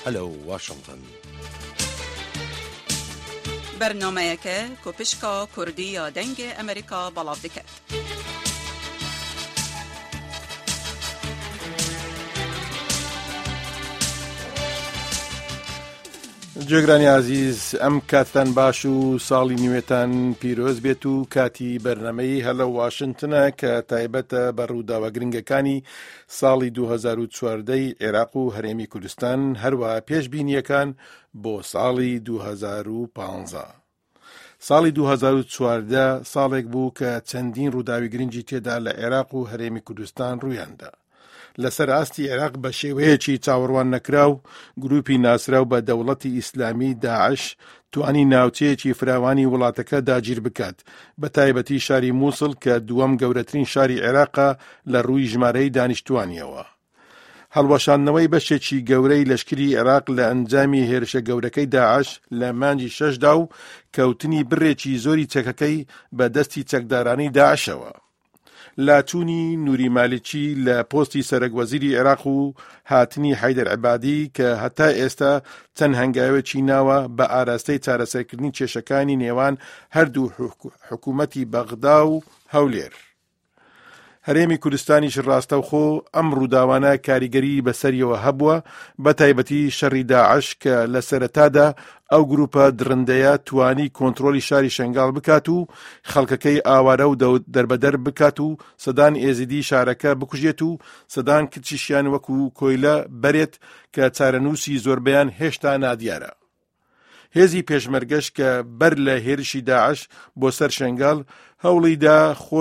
هەلو واشنگتن. برنامه‌یەکە کوپشکا کوردی یا دنگ ئەمریکا بەڵاو دەکات. جێگرانی عزیز، ئەم کاتتان باش و ساڵی نوێتان پیرۆز بێت و کاتی بەرنمەی هەلە واشنگتنە کە تایبەتە بە ڕووداوە گرنگەکانی ساڵی 2014 عێراق و هەرێمی کوردستان هەروە پێشبینیەکان بۆ ساڵی 2015. ساڵی 2014 ساڵێک بوو کە چەندین ڕووداوی گرنگی تێدا لە عێراق و هەرێمی کوردستان ڕوویاندا. لەسەر ئاستی عێراق بە شێوەیەکی چاوەڕوان نەکراو گروپی ناسراو بە دەوڵەتی ئیسلامی داعش توانی ناوچەیەکی فراوانی وڵاتەکە داگیر بکات، بە تایبەتی شاری مووسڵ کە دووەم گەورەترین شاری عێراقە لە ڕووی ژمارەی دانیشتوانیەوە. هەڵوەشاندنەوەی بەشێکی گەورەی لەشکری عێراق لە ئەنجامی هێرشە گەورەکەی داعش لە مانگی 6دا و کەوتنی بڕێکی زۆری چەکەکەی بە دەستی چەکدارانی داعشەوە. لاچوونی نوری مالیکی لە پۆستی سەرۆکوەزیری عێراق و هاتنی حەیدەر عیبادی کە هەتا ئێستا چەند هەنگاوێکی ناوە بە ئاراستەی چارەسەرکردنی کێشەکانی نێوان هەردوو حکوومەتی بەغدا و هەولێر. هەرێمی کوردستانیش ڕاستەوخۆ ئەم ڕووداوانە کاریگەری بەسەریەوە هەبووە، بە تایبەتی شەڕی داعش کە لە سەرەتادا ئەو گروپە درندەیە توانی کۆنتڕۆلی شاری شنگال بکات و خەڵکەکەی ئاوارە و دەربەدەر بکات و سەدان ئێزیدی شارەکە بکوژێت و سەدان کچیشیان وەکو کۆیلە بەرێت کە چارەنووسی زۆربیان هێشتا نادیارە. هێزی پێشمەرگەش کە بەر لە هێرشی داعش بۆ سەر شنگال هەوڵیدا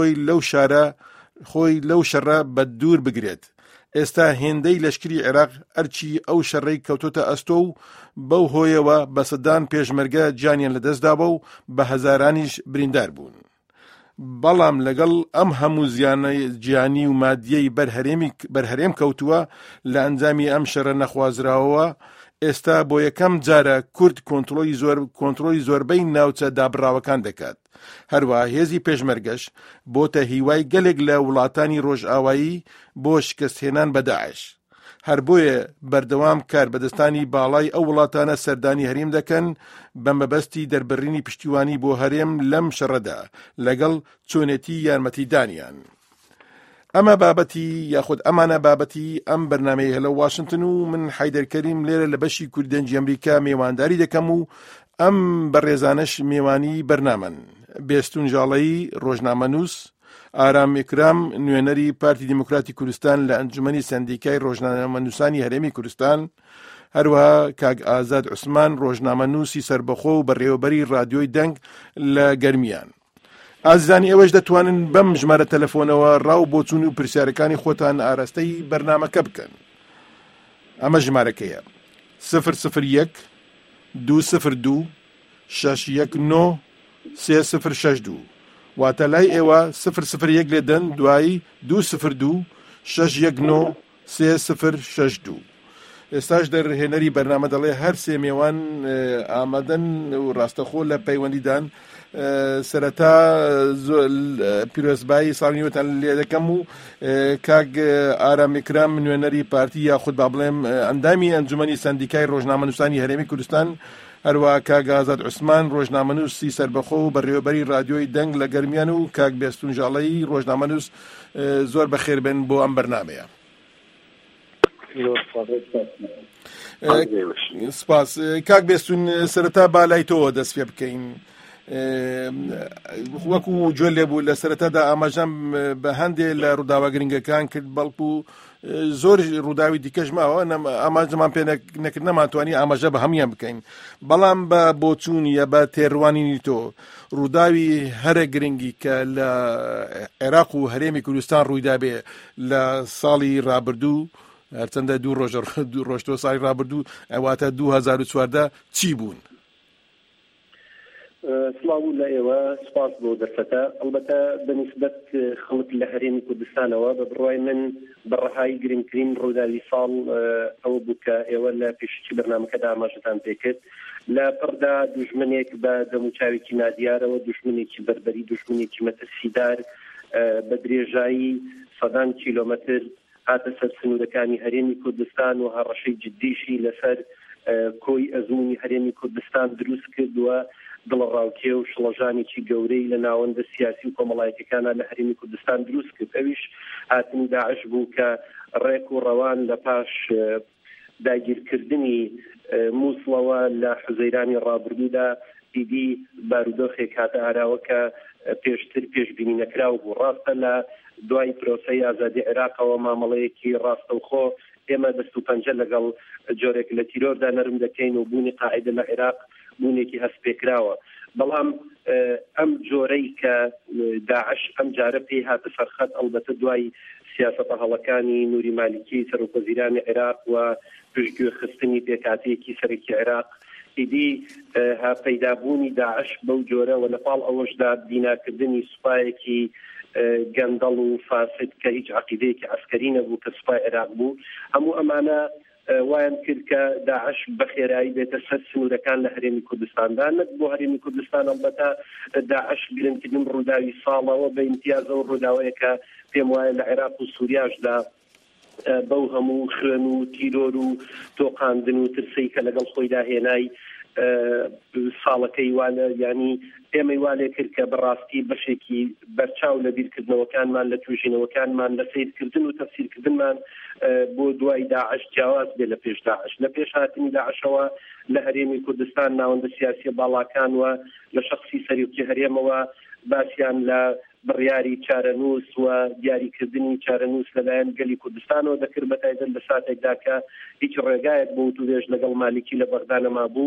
خۆی لەو شەڕە بە دوور بگرێت. ئێستا هێندەی لەشکری عێراق ئەرچی ئەو شەڕەی کەوتۆتە ئەستۆ و بەو هۆیەوە بە سەدان پێشمەرگە جانیان لەدەستدابە و بە هەزارانیش بریندار بوون. بەڵام لەگەڵ ئەم هەموو زیانە گیانی و مادیەی بەرهەرێم کەوتووە لە ئەنجامی ئەم شەڕە نەخوازراوەوە، ئێستا بۆ یەکەم جارە کورد کۆنتڕۆلی زۆربەی ناوچە دابڕاوەکان دەکات. هەروەها هێزی پێشمەرگەش بۆتە هیوای گەلێک لە وڵاتانی ڕۆژئاوایی بۆ شکستهێنان بە داعش. هەر بۆیە بەردەوام کاربەدەستانی باڵای ئەو وڵاتانە سەردانی هەرێم دەکەن بە مەبەستی دەربڕینی پشتیوانی بۆ هەرێم لەم شەڕەدا لەگەڵ چۆنێتی یارمەتیدانیان. ئەمە بابەتی یاخود ئەمانە بابەتی ئەم بەرنامەی هەلە واشنگتن و من حەیدەر کەریم لێرە لە بەشی کوردەنجی ئەمریکا میوانداری دەکەم و ئەم بەڕێزانەش میوانی بەرنامەن. بێستون ژاڵەیی ڕۆژنامەنووس، ئارام ئیکرام نوێنەری پارتی دیموکراتی کوردستان لە ئەنجومەنی سەندیکای ڕۆژنامەنووسانی هەرێمی کوردستان، هەروەها کاک ئازاد عوسمان ڕۆژنامەنووسی سەربەخۆ و بەڕێوەبەری ڕادیۆی دەنگ لە گەرمیان. ئازیزانی ئێوەش دەتوانن بەم ژمارە تەلەفۆنەوە ڕاو بۆچوون و پرسیارەکانی خۆتان ئاراستەی بەرنامەکە بکەن. ئەمە ژمارەکەیە 001 202 619 3062 واتە لای ئێوە 001 لێدەن دوایی 202 619 3062. ئێستاش دەرهێنەری بەرنامە دەڵێ هەر سێ میێوان ئامادەن و ڕاستەخۆ لە پەیوەندیدان. سەرەتا پیرۆزبایی ساڵی نوێتان لێ دەکەم و کاک ئارام ئیکرام نوێنەری پارتی یاخود با بڵێم ئەندامی ئەنجومەنی سەندیکای ڕۆژنامەنووسانی هەرێمی کوردستان، هەروە کاک ئازاد عوسمان ڕۆژنامەنووسی سەربەخۆ و بەڕێوەبەری ڕادیۆی دەنگ لە گەرمیان و کاک بێستون ژاڵەیی ڕۆژنامەنووس، زۆر بەخێربێن بۆ ئەم بەرنامەیە. سپاس. کاک بێستون، سەرەتا بالای تۆ دەست پێ بکەین. وەکو جۆ لێبوو لە سەرەتادا ئاماژەم بە هەندێک لە ڕووداوە گرنگەکان کرد، بەڵکو زۆر ڕووداوی دیکەش ماوە ئاماژەمان پێ نەکرد، نەماتوانی ئاماژە بە هەمویان بکەین. بەڵام بە بۆچوون یا بە تێڕوانینی تۆ ڕووداوی هەرە گرنگی کە لە عێراق و هەرێمی کوردستان ڕوویدا بێ لە ساڵی ڕابردوو، هەرچەندە دوو ڕۆژ ساڵی ڕابردوو ئەواتە 2014 چی بوون؟ سڵاو لە ئێوە، سپاس بۆ دەرفەتە. ئەلبەتە بەنسبەت خەڵک لە هەرێمی کوردستانەوە بە بڕوای من بەڕەهایی گرنگترین ڕووداوی ساڵ ئەوە بوو کە ئێوە لە پێشکی بەرنامەکەدا ئاماژەتان پێکرد. لە پڕدا دوژمنێک بە دەموچاوێکی نادیارەوە، دوژمنێکی بەربەری، دوژمنێکی مەترسیدار بە درێژایی سەدان کیلۆمەتر هاتە سەر سنوورەکانی هەرێمی کوردستان و هەڕەشەی جددیشی لەسەر کۆی ئەزموونی هەرێمی کوردستان دروست کردووە دڵڕاوکێ و شڵەژانێکی گەورەی لە ناوەندە سیاسی و کۆمەڵایەتەکانە لە هەرێمی کوردستان دروست کرد. ئەویش هاتنی داعش بوو کە ڕێک و ڕەوان لە پاش داگیرکردنی مووسڵەوە لە حوزەیرانی ڕابردوودا دیدی بارودۆخێک هاتە ئاراوە کە پێشتر پێشبینی نەکراو بوو. ڕاستە لە دوای پرۆسەی ئازادی عێراقەوە مامەڵەیەکی ڕاستەوخۆ ئێمە دەست و پەنجە لەگەڵ جۆرێک لە تیرۆردا نەرم دەکەین و بوونی قاعدە لە عێراق بوونێکی هەستپێکراوە. بەڵام ئەم جۆرەی کە داعش ئەم جارە پێی هاتە سەرخەت ئەڵبەتە دوای سیاسەتە هەڵەکانی نوری مالیکی سەرۆکوەزیرانی عێراق و پشتگوێ خستنی پێکاتەیەکی سەرەکی عێراق ئیدی پەیدابوونی داعش بەو جۆرە و لەپاڵ ئەوەشدا بیناکردنی سوپایەکی گەندەڵ و فاسد کە هیچ عەقیدەیەکی عەسکەری نەبوو کە سوپای عێراق بوو. هەموو ئەمانە وایان کرد کە داعش بەخێرایی بێتە سەر سنوورەکان لە هەرێمی کوردستاندا، نەک بۆ هەرێمی کوردستان ئەڵبەتە داعش گرنگترین ڕووداوی ساڵەوە بە ئیمتیازەوە ڕووداوەیە کە پێم وایە لە عێراق و سووریاشدا بەو هەموو خوێن و تیرۆر و تۆقاندن و ترسەی کە لەگەڵ خۆیدا هێنای ساڵەکەی وانە ینی ئێمەی وانێ کرد کە بەڕاستی بەشێکی بەرچاو لە بیرکردنەوەکانمان لە توێژینەوەکانمان لە سیرکردن و تەفسیرکردنمان بۆ دوای داعش جیاواز بێ لە پێش داعش. لە پێش هاتنی داعشەوە لە هەرێمی کوردستان ناوەندە سیاسی باڵاکان وە لە شخصی سەرۆکی هەرێمەوە باسییان لە بڕیاری چارەنووس و دیاریکردنی چارەنووس لەلایەن گەلی کوردستانەوە دەکرد بە تایبەت لە ساتێکدا کە هیچ ڕێگایەک بۆ توێژ لەگەڵ مالیکی لە بەغدانەما بوو.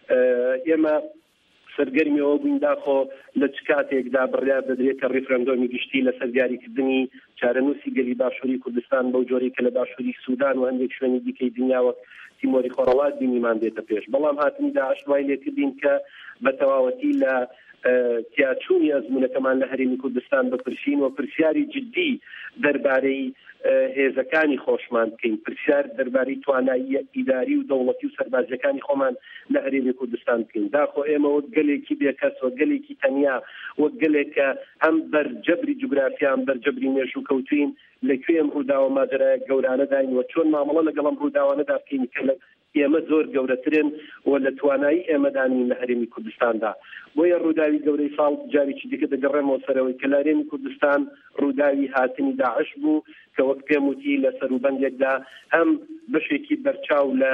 ئێمە سەرگەرمیەوە بووین داخۆ لە چ کاتێکدا بڕیار دەدرێت کە ڕیفرەندۆمی گشتی لە سەردیاریکردنی چارەنووسی گەلی باشووری کوردستان بەو جۆرەی کە لە باشووری سوودان و هەندێک شوێنی دیکەی دنیاوە تیمۆری خۆڕەڵات بینیمان دێتە پێش. بەڵام هاتنی داعش وای لێکردین کە بە تەواوەتی لە تیاچوونی ئەزمونەکەمان لە هەرێمی کوردستان بپرسین و پرسیاری جدی دەربارەی هێزەکانی خۆشمان بکەین، پرسیار دەربارەی توانایی ئیداری و دەوڵەتی و سەربازیەکانی خۆمان لە هەرێمی کوردستان بکەین. داخۆ ئێمە وەک گەلێکی بێکەس وەک گەلێکی تەنیا وەک گەلێک کە هەم بەرجەبری جوگرافیان بەرجەبری مێژوو کەوتوین لەکوێ ئەم ڕووداوە ماجرایە گەورانە داین و چۆن مامەڵە لەگەڵ ئەم ڕووداوانەدا بکەین کە ئێمە زۆر گەورەترن و لە توانایی ئێمەدانین لە هەرێمی کوردستاندا. بۆیە ڕووداوی گەورەی ساڵ جارێکی دیکە دەگەڕێمەوە سەرەوەی کە لە هەرێمی کوردستان ڕووداوی هاتنی داعش بوو کە وەک پێم وتی لە سەروبەندێکدا هەم بەشێکی بەرچاو لە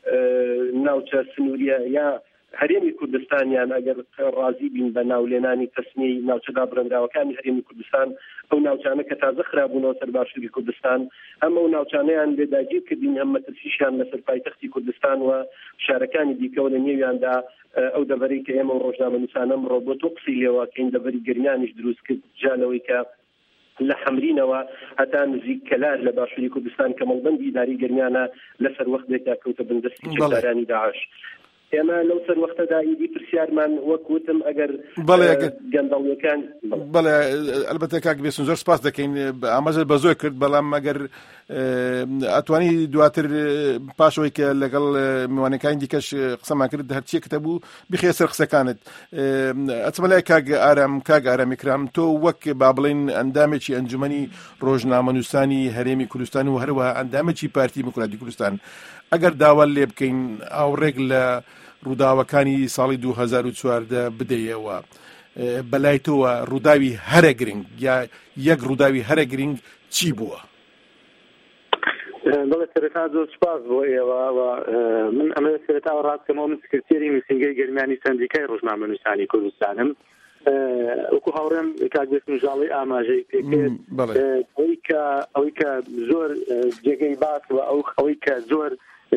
ناوچە سنووریە یا هەرێمی کوردستانیان ئەگەر ڕازی بین بە ناولێنانی تەسمیەی ناوچەدا بڕندراوەکانی هەرێمی کوردستان ئەو ناوچانە کە تازە خراببوونەوە سەر باشووری کوردستان ئەم ئەو ناوچانەیان لێداگیر کردین هەم مەترسیشیان لەسەر پایتەختی کوردستان و شارەکانی دیکەوە لە نێویاندا ئەو دەبەرەی کە ئێمە ڕۆژنامەنووسانە ئەمڕۆ بۆ تۆ قسەی لێوەکەین دەبەری گرنیانیش دروست کرد جانەوەی کە لە حەمرینەوە هەتا نزیک کەلار لە باشووری کوردستان کە مەڵبەندی ئیداری گرنیانە لەسەر وەختێکدا کەوتە بندستی چەکدارانی داعش. ئێمە لەو سەر وەختەدا ئیدی پرسیارمان وەکوتم ئەگەر گەندەڵیەکان بەڵێ ئەلبەتە کاک بێسون زۆر سپاس دەکەین ئاماژە بە زۆر کرد، بەڵام ئەگەر ئەتوانی دواتر پاشەوەی کە لەگەڵ میوانەکانی دیکەش قسەمان کرد هەرچیەکتە بوو بخێ سەر قسەکانت. ئەچمە لای کاک ئارام ئیکرام، تۆ وەک با بڵێن ئەندامێکی ئەنجومەنی ڕۆژنامەنووسانی هەرێمی کوردستان و هەروەها ئەندامێکی پارتی دموکراتی کوردستان ئەگەر داوا لێ بکەین ئاوڕێک لە ڕووداوەکانی ساڵی 2014 بدەیەوە بەلای تۆوە ڕووداوی هەرە گرنگ یا یەک ڕووداوی هەرە گرنگ چی بووە؟ بەڵێ سەرەتا زۆر سوپاس بۆ ئێوە من ئەمە سەرەتاوە ڕاستکەمەوە من سکرتێری میسینگەی گەرمیانی سەندیکای ڕۆژنامەنووسانی کوردستانم وەکو هاوڕێم کاکبێت مژاڵی ئاماژەی پێکرد ئەوەی کە زۆر جێگەی باس و ئەوەی کە زۆر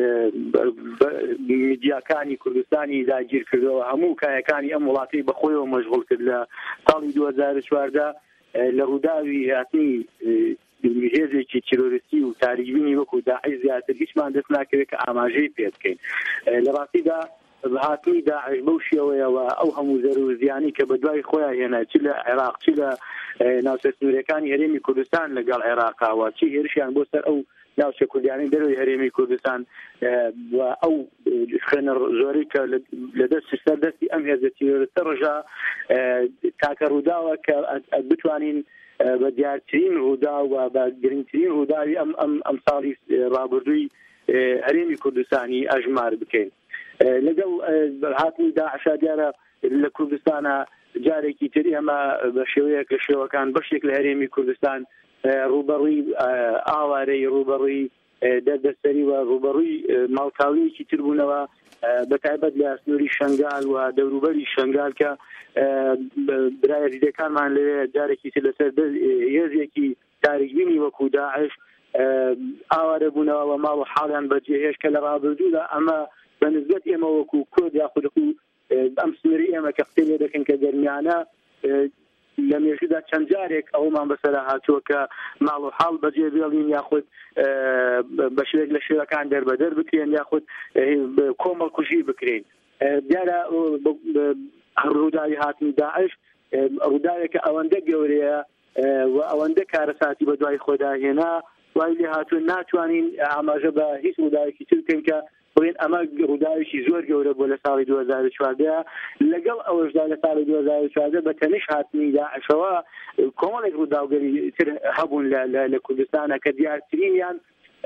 میدیاکانی کوردستانی داگیر کردەوە هەموو کایەکانی ئەم وڵاتی بەخۆیەوە مەشغوڵ کرد لە ساڵی 2014 لە ڕووداوی هاتنی هێزێکی تیرۆریستی و تاریبینی وەکو داعش زیاتر هیچمان دەست ناکرێت کە ئاماژەی پێ بکەین. لە ڕاستیدا هاتنی داعش بەو شێوەیەوە ئەو هەموو زەر و زیانی کە بە دوای خۆیان هێنا چی لە عێراق چی لە ناوچە سنوورەکانی هەرێمی کوردستان لەگەڵ عێراقاوە چی هێرشیان بۆ سەر ئەو ناوچە کوردیانی دەروی هەرێمی کوردستان و ئەو خوێنە زۆرەی کە لە دەستی ئەم هێزە تیرۆریستە ڕژا تاکە ڕووداوە کە بتوانین بە دیارترین ڕوودا و بە گرنگترین ڕووداوی ئەم ساڵی ڕابردووی هەرێمی کوردستانی ئەژمار بکەین. لەگەڵ هاتنی داعش دیارە لە کوردستانە جارێکی تر ئێمە بە شێوەیەک لە شێوەکان بەشێک لە هەرێمی کوردستان ڕوبەڕووی ئاوارەی ڕوبەڕووی دەردەسەری و ڕوبەڕووی ماڵتاویەکی تر بوونەوە بەتایبەت لە سنووری شنگال و دەوروبەری شنگال کە برایە دیدەکانمان لەوێ جارێکی تر لەسەر هێزێکی تاریکبینی وەکو داعش ئاوارە بوونەوە و ماڵ و حاڵیان بەجێهێش کە لە ڕابردوودا ئەمە بەنسبەت ئێمە وەکو کورد یاخود ئەم سنووری ئێمە کە قسەی دەکەن کە دەرمیانە لە مێژوودا چەند جارێک ئەومان بەسەرا هاتووە کە ماڵ و حاڵ بەجێ بێڵین یاخود بە شوێک لە شێوەکان دەربەدەر بکرێن یاخود کۆمەڵ کوژی بکرێن. دیارە ڕووداوی هاتنی داعش ڕووداوێکە ئەوەندە گەورەیە و ئەوەندە کارەساتی بە دوای خۆدا هێنا وای لێ هاتوون ناتوانین ئاماژە بە هیچ ڕووداوێکی تر بکەین کە بڵێن ئەمە ڕووداوێکی زۆر گەورە بۆ لە ساڵی 2014 لەگەڵ ئەوەشدا لە ساڵی 2014 بە تەنیش هاتنی داعشەوە کۆمەڵێک ڕووداوگەری تر هەبوون لە کوردستانە کە دیارترینیان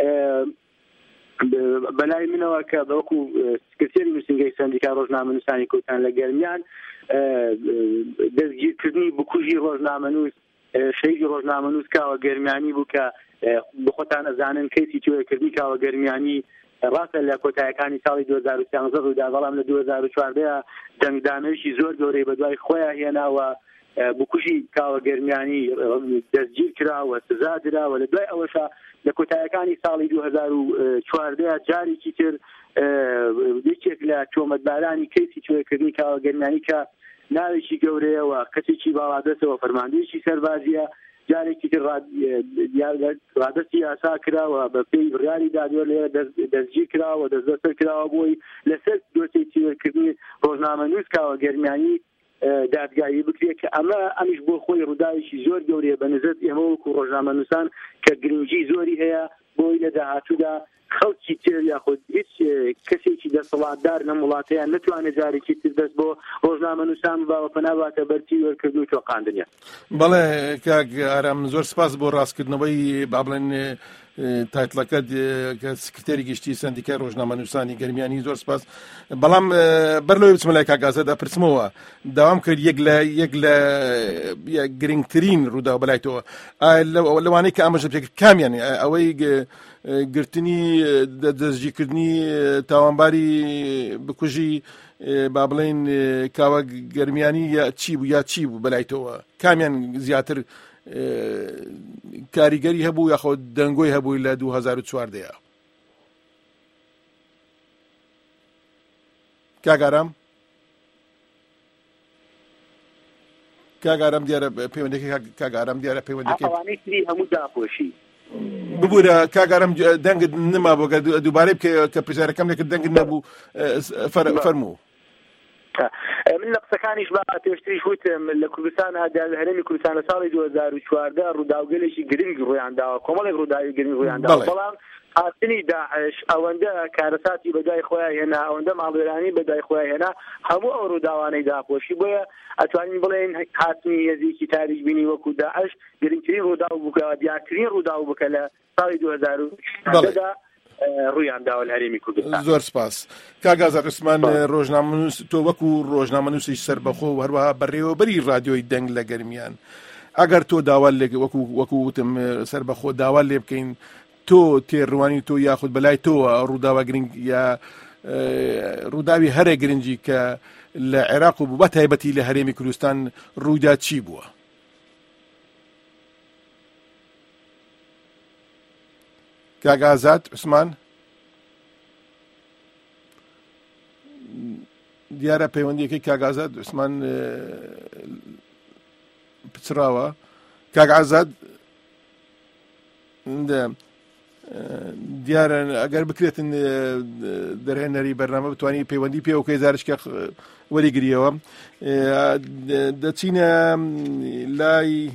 بەلای منەوە کە بەوەکو سکرتێری نووسینگەی سەندیکا ڕۆژنامە نووسانی کوردستان لە گەرمیان دەستگیرکردنی بکوژی ڕۆژنامەنووس شەیدی ڕۆژنامەنووس کاوە گەرمیانی بوو کە بخۆتان ئەزانن کەیسی توێکردنی کاوە گەرمیانی ڕاستە لە کۆتایەکانی ساڵی 2013 ڕوودا بەڵام لە 2014 دەنگدانەویشی زۆر گەورەی بە دوای خۆیان هێناوە بکوژی کاوە گەرمیانی دەستگیر کراوە سزا دراوە لە دوای ئەوەشە لە کۆتایەکانی ساڵی 2014 جارێکی تر یەکێک لە تۆمەتبارانی کەیسی توێکردنی کاوە گەرمیانی کە ناوێکی گەورەیەوە کەسێکی باڵادەستەوە فەرماندەیەکی سەربازیە جارێکی تر ڕادەستی یاسا کراوە بە پێی بڕیاری دادوەر لێرە دەستگیر کراوە دەستبەسەر کراوە بۆی لەسەر دۆسەی تێوەرکردنی ڕۆژنامەنووس کاوە گەرمیانی دادگایی بکرێت کە ئەمیش بۆ خۆی ڕووداوێکی زۆر گەورەیە بە نزت ئێمە وەکو ڕۆژنامەنووسان کە گرنگی زۆری هەیە بۆی لە داهاتوودا خەڵکی تر یاخود هیچ کەسێکی دەسەڵاتدار لە وڵاتەیان نتوانێت جارێکی تر دەست بۆ ڕۆژنامەنووسان باوە پەناباتە بەرتی وەرکردو و تۆقاندنیە. بەڵێ کاک ئارام زۆر سپاس بۆ ڕاستکردنەوەی با بڵێن تایتڵەکەت کە سکرتێری گشتی سەندیکای ڕۆژنامەنووسانی گەرمیانی زۆر سپاس. بەڵام بەرلەوەی بچمە لای کاک ئازاد ئەپرسمەوە داوام کرد یەک لە گرنگترین ڕوودا بەلای تۆ لەوانەی کە ئاماژە پێکرد کامیان ئەوەی گرتنی دەستگیرکردنی تاوانباری بکوژی با بڵێن کاوە گەرمیانی یا چی بوو بەلای تۆوە کامیان زیاتر کاریگەری هەبوو یاخۆ دەنگۆی هەبووی لە 2014 کاگارام دیارە پەیوەندەکەی کاگارام دیارە پەیوەندەکەی ئەوانەی هەموو داپۆشی ببوورە کاگارم دەنگت نما بۆ دووبارەی بکە کە پرسیارەکەم لێکرد دەنگت نەبوو فەرموو. من لە قسەکانیش با پێشتریش وتم لە کوردستان لە هەرێمی کوردستان لە ساڵی 2014 ڕووداوگەلێکی گرنگ ڕوویانداوە کۆمەڵێک ڕووداوی گرنگ ڕوویانداوە بەڵام هاتنی داعش ئەوەندە کارەساتی بەدای خۆیان هێنا ئەوەندە ماڵوێرانی بەدای خۆیان هێنا هەموو ئەو ڕووداوانەی داپۆشی بۆیە ئەتوانین بڵێن هاتنی هێزێکی تاریکبینی وەکو داعش گرنگترین ڕووداو بووکە دیارترین ڕووداو بووکە لە ساڵی 2014 ڕوویان داوە لە هەرێمی کوردستان. زۆر سپاس. کاک ئازاد عوسمان ڕۆژنامەنووس تۆ وەکو ڕۆژنامەنووسیش سەربەخۆ و هەروەها بەڕێوەبەری رادیۆی دەنگ لە گەرمیان ئەگەر تۆ داوا لێ وەکو وتم سەربەخۆ داوا لێ بکەین تۆ تێڕوانی تۆ یاخود بەلای تۆوە ڕووداوە گرنگ یا ڕووداوی هەرە گرنگی کە لە عێراق و بە تایبەتی لە هەرێمی کوردستان ڕوویدا چی بووە؟ کاک ئازاد عوسمان دیارە پەیوەندیەکەی کاک ئازاد عوسمان پچراوە. کاک ئازاد دیارە ئەگەر بکرێتن دەرهێنەری بەرنامە بتوانانی پەیوەندی پێ وەکەی زارشکە وەریگریەوە دەچینە لای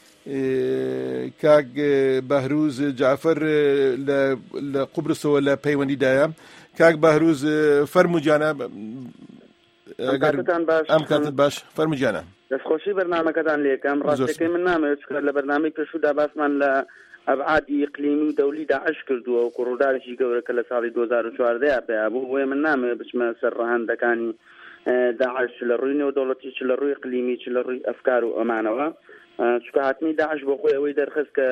کاک بەهروز جعفەر لە قوبرسەوە لە پەیوەندیدایە. کاک بەهروز فەرموو جانە ئەم کاتت باش فەرموو جانە. دەستخۆشی بەرنامەکەتان لێکەم ڕاستەکەی من نامەوێت لە بەرنامەی پێشودا باسمان لە ئەبعادی ئیقلیمی و دەولی داعش کردووە و ڕووداوێکی گەورە کە لە ساڵی 2014 پێیا بوو بۆیە من نامەوێت بچمە سەر ڕەهەندەکانی داعش لە ڕووی نێودەوڵەتی چ لە ڕووی ئیقلیمی چ لە ڕووی ئەفکار و ئەمانەوە چونکە هاتنی داعش بۆ خۆی ئەوەی دەرخست کە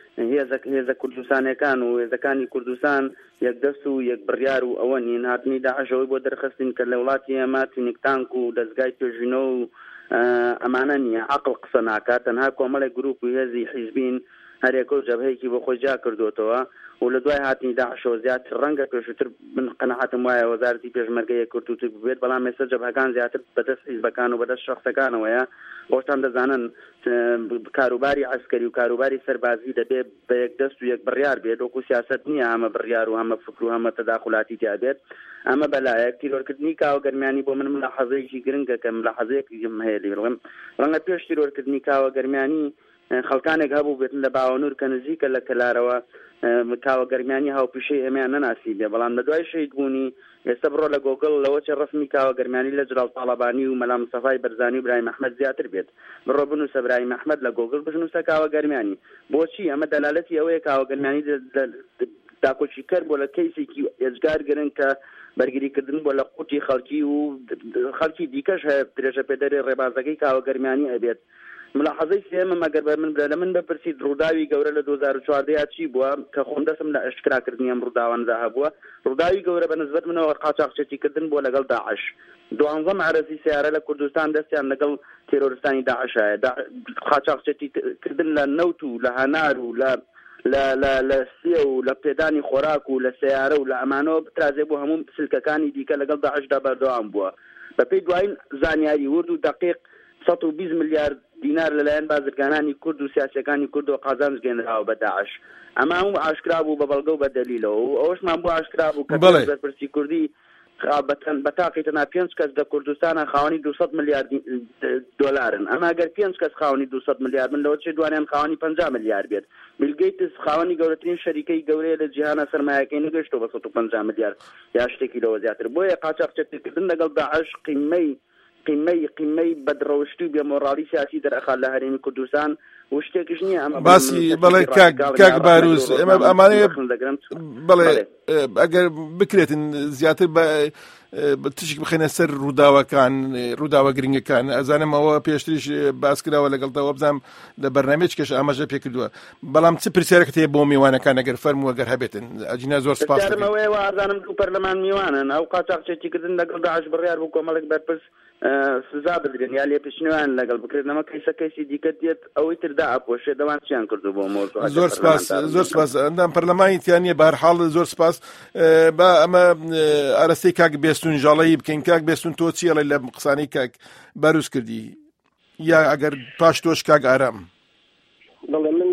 هێزە کوردستانەکان و هێزەکانی کوردستان یەکدەست و یەک بڕیار و ئەوە نین هاتنی داعشەوەی بۆ دەرخستین کە لە وڵاتی ئێمە تینکتانک و دەستگای توێژینەوە و ئەمانە نییە عەقڵ قسە ناکات تەنها کۆمەڵێک گروپ و هێزی حیزبین هەرێکە و جەبهەیەکی بۆ خۆی جا کردوتەوە و لە دوای هاتنی داعشەوە زیاتر ڕەنگە پێشووتر من قەنەعەتم وایە وەزارەتی پێشمەرگەیە کورتوتر ببێت بەڵام ئێستا جەبهەکان زیاتر بەدەست حیزبەکان و بەدەست شەخسەکانەوەیە خۆشتان دەزانن کاروباری عسکەری و کاروباری سەربازی دەبێت بە یەکدەست و یەک بڕیار بێت وەکو سیاسەت نییە هەمە بڕیار و هەمە فکر و هەمە تەداخلاتی تیا بێت ئەمە بەلایەک تیرۆرکردنی کاوەگەرمیانی بۆ من ملاحەزەیەکی گرنگە کە ملاحەزەیەکی هەیە لێڵم ڕەنگە پێش تیرۆرکردنی کاوەگەرمیانی خەڵکانێک هەبوو بێتن لە باوەنور کە نزیکە لە کەلارەوە کاوەگەرمیانی هاوپیشەی ئەمیان نەناسی بێ بەڵام لە دوای شەید بوونی ئێستا بڕۆ لە گۆگڵ لەوەچە ڕسمی کاوەگەرمیانی لە جلاڵ تاڵەبانی و مەلا مستەفای بەرزانی و برای محەممەد زیاتر بێت بڕۆ بنووسە برای محەممەد لە گۆگڵ بنووسە کاوەگەرمیانی بۆچی ئەمە دەلالەتی ئەوەیە کاوەگەرمیانی داکۆچی کرد بۆ لە کەیسێکی ئێجگار گرنگ کە بەرگریکردن بۆ لە قوتی خەڵکی و خەڵکی دیکەش هەیە درێژە پێدەری ڕێبازەکەی کاوەگەرمیانی ئەبێت ملاحظەی سێمە مەگەر بە من لە من بپرسید ڕووداوی گەورە لە 2014 چی بووە کە خۆندەسم لە ئەشکراکردنی ئەم ڕووداواندا هەبووە ڕووداوی گەورە بە نسبەت منەوە قاچاقچێتیکردن بۆ لەگەڵ داعش دوانزەم عەرەزی سیارە لە کوردستان دەستیان لەگەڵ تێرۆریستانی داعشایە قاچاقچێتیکردن لە نەوت و لە هەنار و لە سێ و لە پێدانی خۆراک و لە سیارە و لە ئەمانەوە بترازێ بۆ هەموو سلکەکانی دیکە لەگەڵ داعشدا بەردەوام بووە بەپێی دوایین زانیاری ورد و دقیق 120 میلیارد دینار لەلایەن بازرگانانی کورد و سیاسەکانی کورد و قازانج گەێنراوە بە داعش ئەمە هەموو ئاشکرا بوو بە بەڵگە و بە دەلیلەوە و ئەوەشمان بۆ ئاشکرا بوو کە بەرپرسی کوردی بەتاقی تەنها 5 کەس لە کوردستانە خاوەنی 200 میلیارد دۆلارن ئەمە ئەگەر 5 کەس خاوەنی 200 میلیارد من لەوە چێ دوانیان خاوەنی 50 میلیارد بێت بیل گەیتس خاوەنی گەورەترین شەریکەی گەورەیە لە جیهانە سەرمایەکەی نەگەیشتەوە بە 150 میلیارد یا شتێکی لەوە زیاتر بۆیە قاچاقچێتیکردن لەگەڵ داعش قیمەی بەدڕەوشتی و بێمۆڕاڵی سیاسی دەرەخات لە هەرێمی کوردستان و شتێکش نییە ئەمە باسی بەڵێ کاک باروس ئێمە ئەمانەیە بەڵێ ئەگەر بکرێتن زیاتر تشک بخێنە سەر ڕووداوە گرنگەکان ئەزانم ئەوە پێشتریش باس کراوە لەگەڵتەوە بزانم لە بەرنامەیەک کەش ئاماژە پێ کردووە بەڵام چ پرسیارێکت هەیە بۆ میوانەکان ئەگەر فەرموو ئەگەر هەبێتن ئەجینا زۆر سپاس ئەوەیە ئازانم دوو پەرلەمان میوانن ئەو قاچاقچێتیکردن لەگەڵ داعش بڕیار بوو کۆمەڵێک بەرپرس سزا بدرێن یا لێپێشنیوان لەگەڵ بکرێنەوە کەیسی دیکە دێت ئەوەی تردا ئەپۆشێ دەوان چیان کردو بۆ مۆزوع زۆر سپاس ئەندام پەرلەمانی تیانە بەهەرحاڵ زۆر سپاس با ئەمە ئارەستەی کاک بێستون ژاڵەیی بکەین کاک بێستون تۆ چی ئەڵێ لە قسانەی کاک باروس کردی یا ئەگەر پاش تۆش کاک ئارام بەڵێ من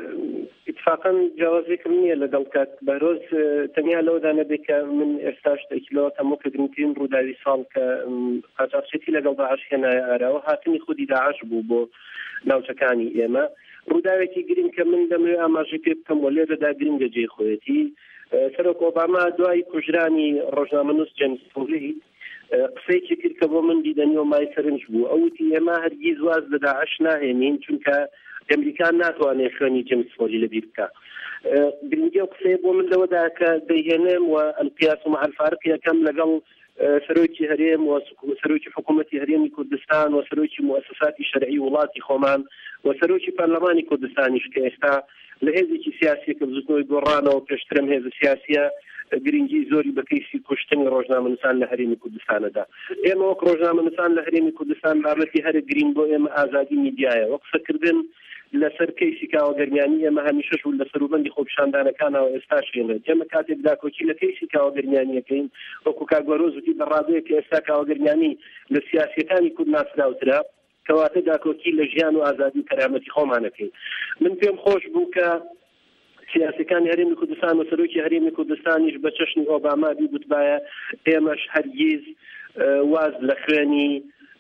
اتفاقا جیاوازێکم نییە لەگەڵ کاک بەرۆز تەنیا لەوەدا نەبێت کە من ئێستا شتێکیلەوە هەموو گرنگترین ڕووداوی ساڵ کە قاچاقچێتی لەگەڵ داعش هێنایە ئاراوە هاتنی خودی داعش بوو بۆ ناوچەکانی ئێمە ڕووداوێکی گرنگ کە من دەمەوێت ئاماژەی پێ بکەم وە لێرەدا گرنگە جێ خۆیەتی سەرۆک ئۆباما دوای کوژرانی ڕۆژنامەنووس جێمس فۆلی قسەیەکی کرد کە بۆ من دیدەنیەوە مای سەرنج بوو ئەوتی ئێمە هەرگیز واز لە داعش ناهێنین چونکە ئەمریکا ناتوانێت خوێنی جێمس فۆلی لەبیر بکە گرنگی ئەو قسەیە بۆ من لەوەدا کە دەیهێنم و القیاس مع الفارق یەکەم لەگەڵ سەرۆکی هەرێم و سەرۆکی حکوومەتی هەرێمی کوردستان و سەرۆکی مؤسساتی شەرعی وڵاتی خۆمان و سەرۆکی پەرلەمانی کوردستانیش کە ئێستا لە هێزێکی سیاسی کە بزوتنەوەی گۆڕانەوە پێشترم هێز سیاسیە گرنگی زۆری بە کەیسی کوشتنی ڕۆژنامەنووسان لە هەرێمی کوردستانەدا ئێمە وەک ڕۆژنامەنووسان لە هەرێمی کوردستان بابەتی هەرە گرین بۆ ئێمە ئازادی میدیایە وە قسەکردن لەسەر کەیسی کاوەگەرمیانی ئێمە هەمیشەش و لە سەروبەندی خۆپیشاندانەکانەوە ئێستاش هێنێت ئێمە کاتێک داکۆچی لە کەیسی کاوەگەرمیانیەکەین وەکو کاک بەرۆز وتی بەڕادەیە کە ئێستا کاوەگەرمیانی لە سیاسیەکانی کورد ناسراوترا کەواتە داکۆچی لە ژیان و ئازادی و کەرامەتی خۆمانەکەین من پێم خۆش بوو کە سیاسەکانی هەرێمی کوردستان و سەرۆکی هەرێمی کوردستانیش بە چەشنی ئۆباما بیگوتبایە ئێمەش هەرگیز واز لە خوێنی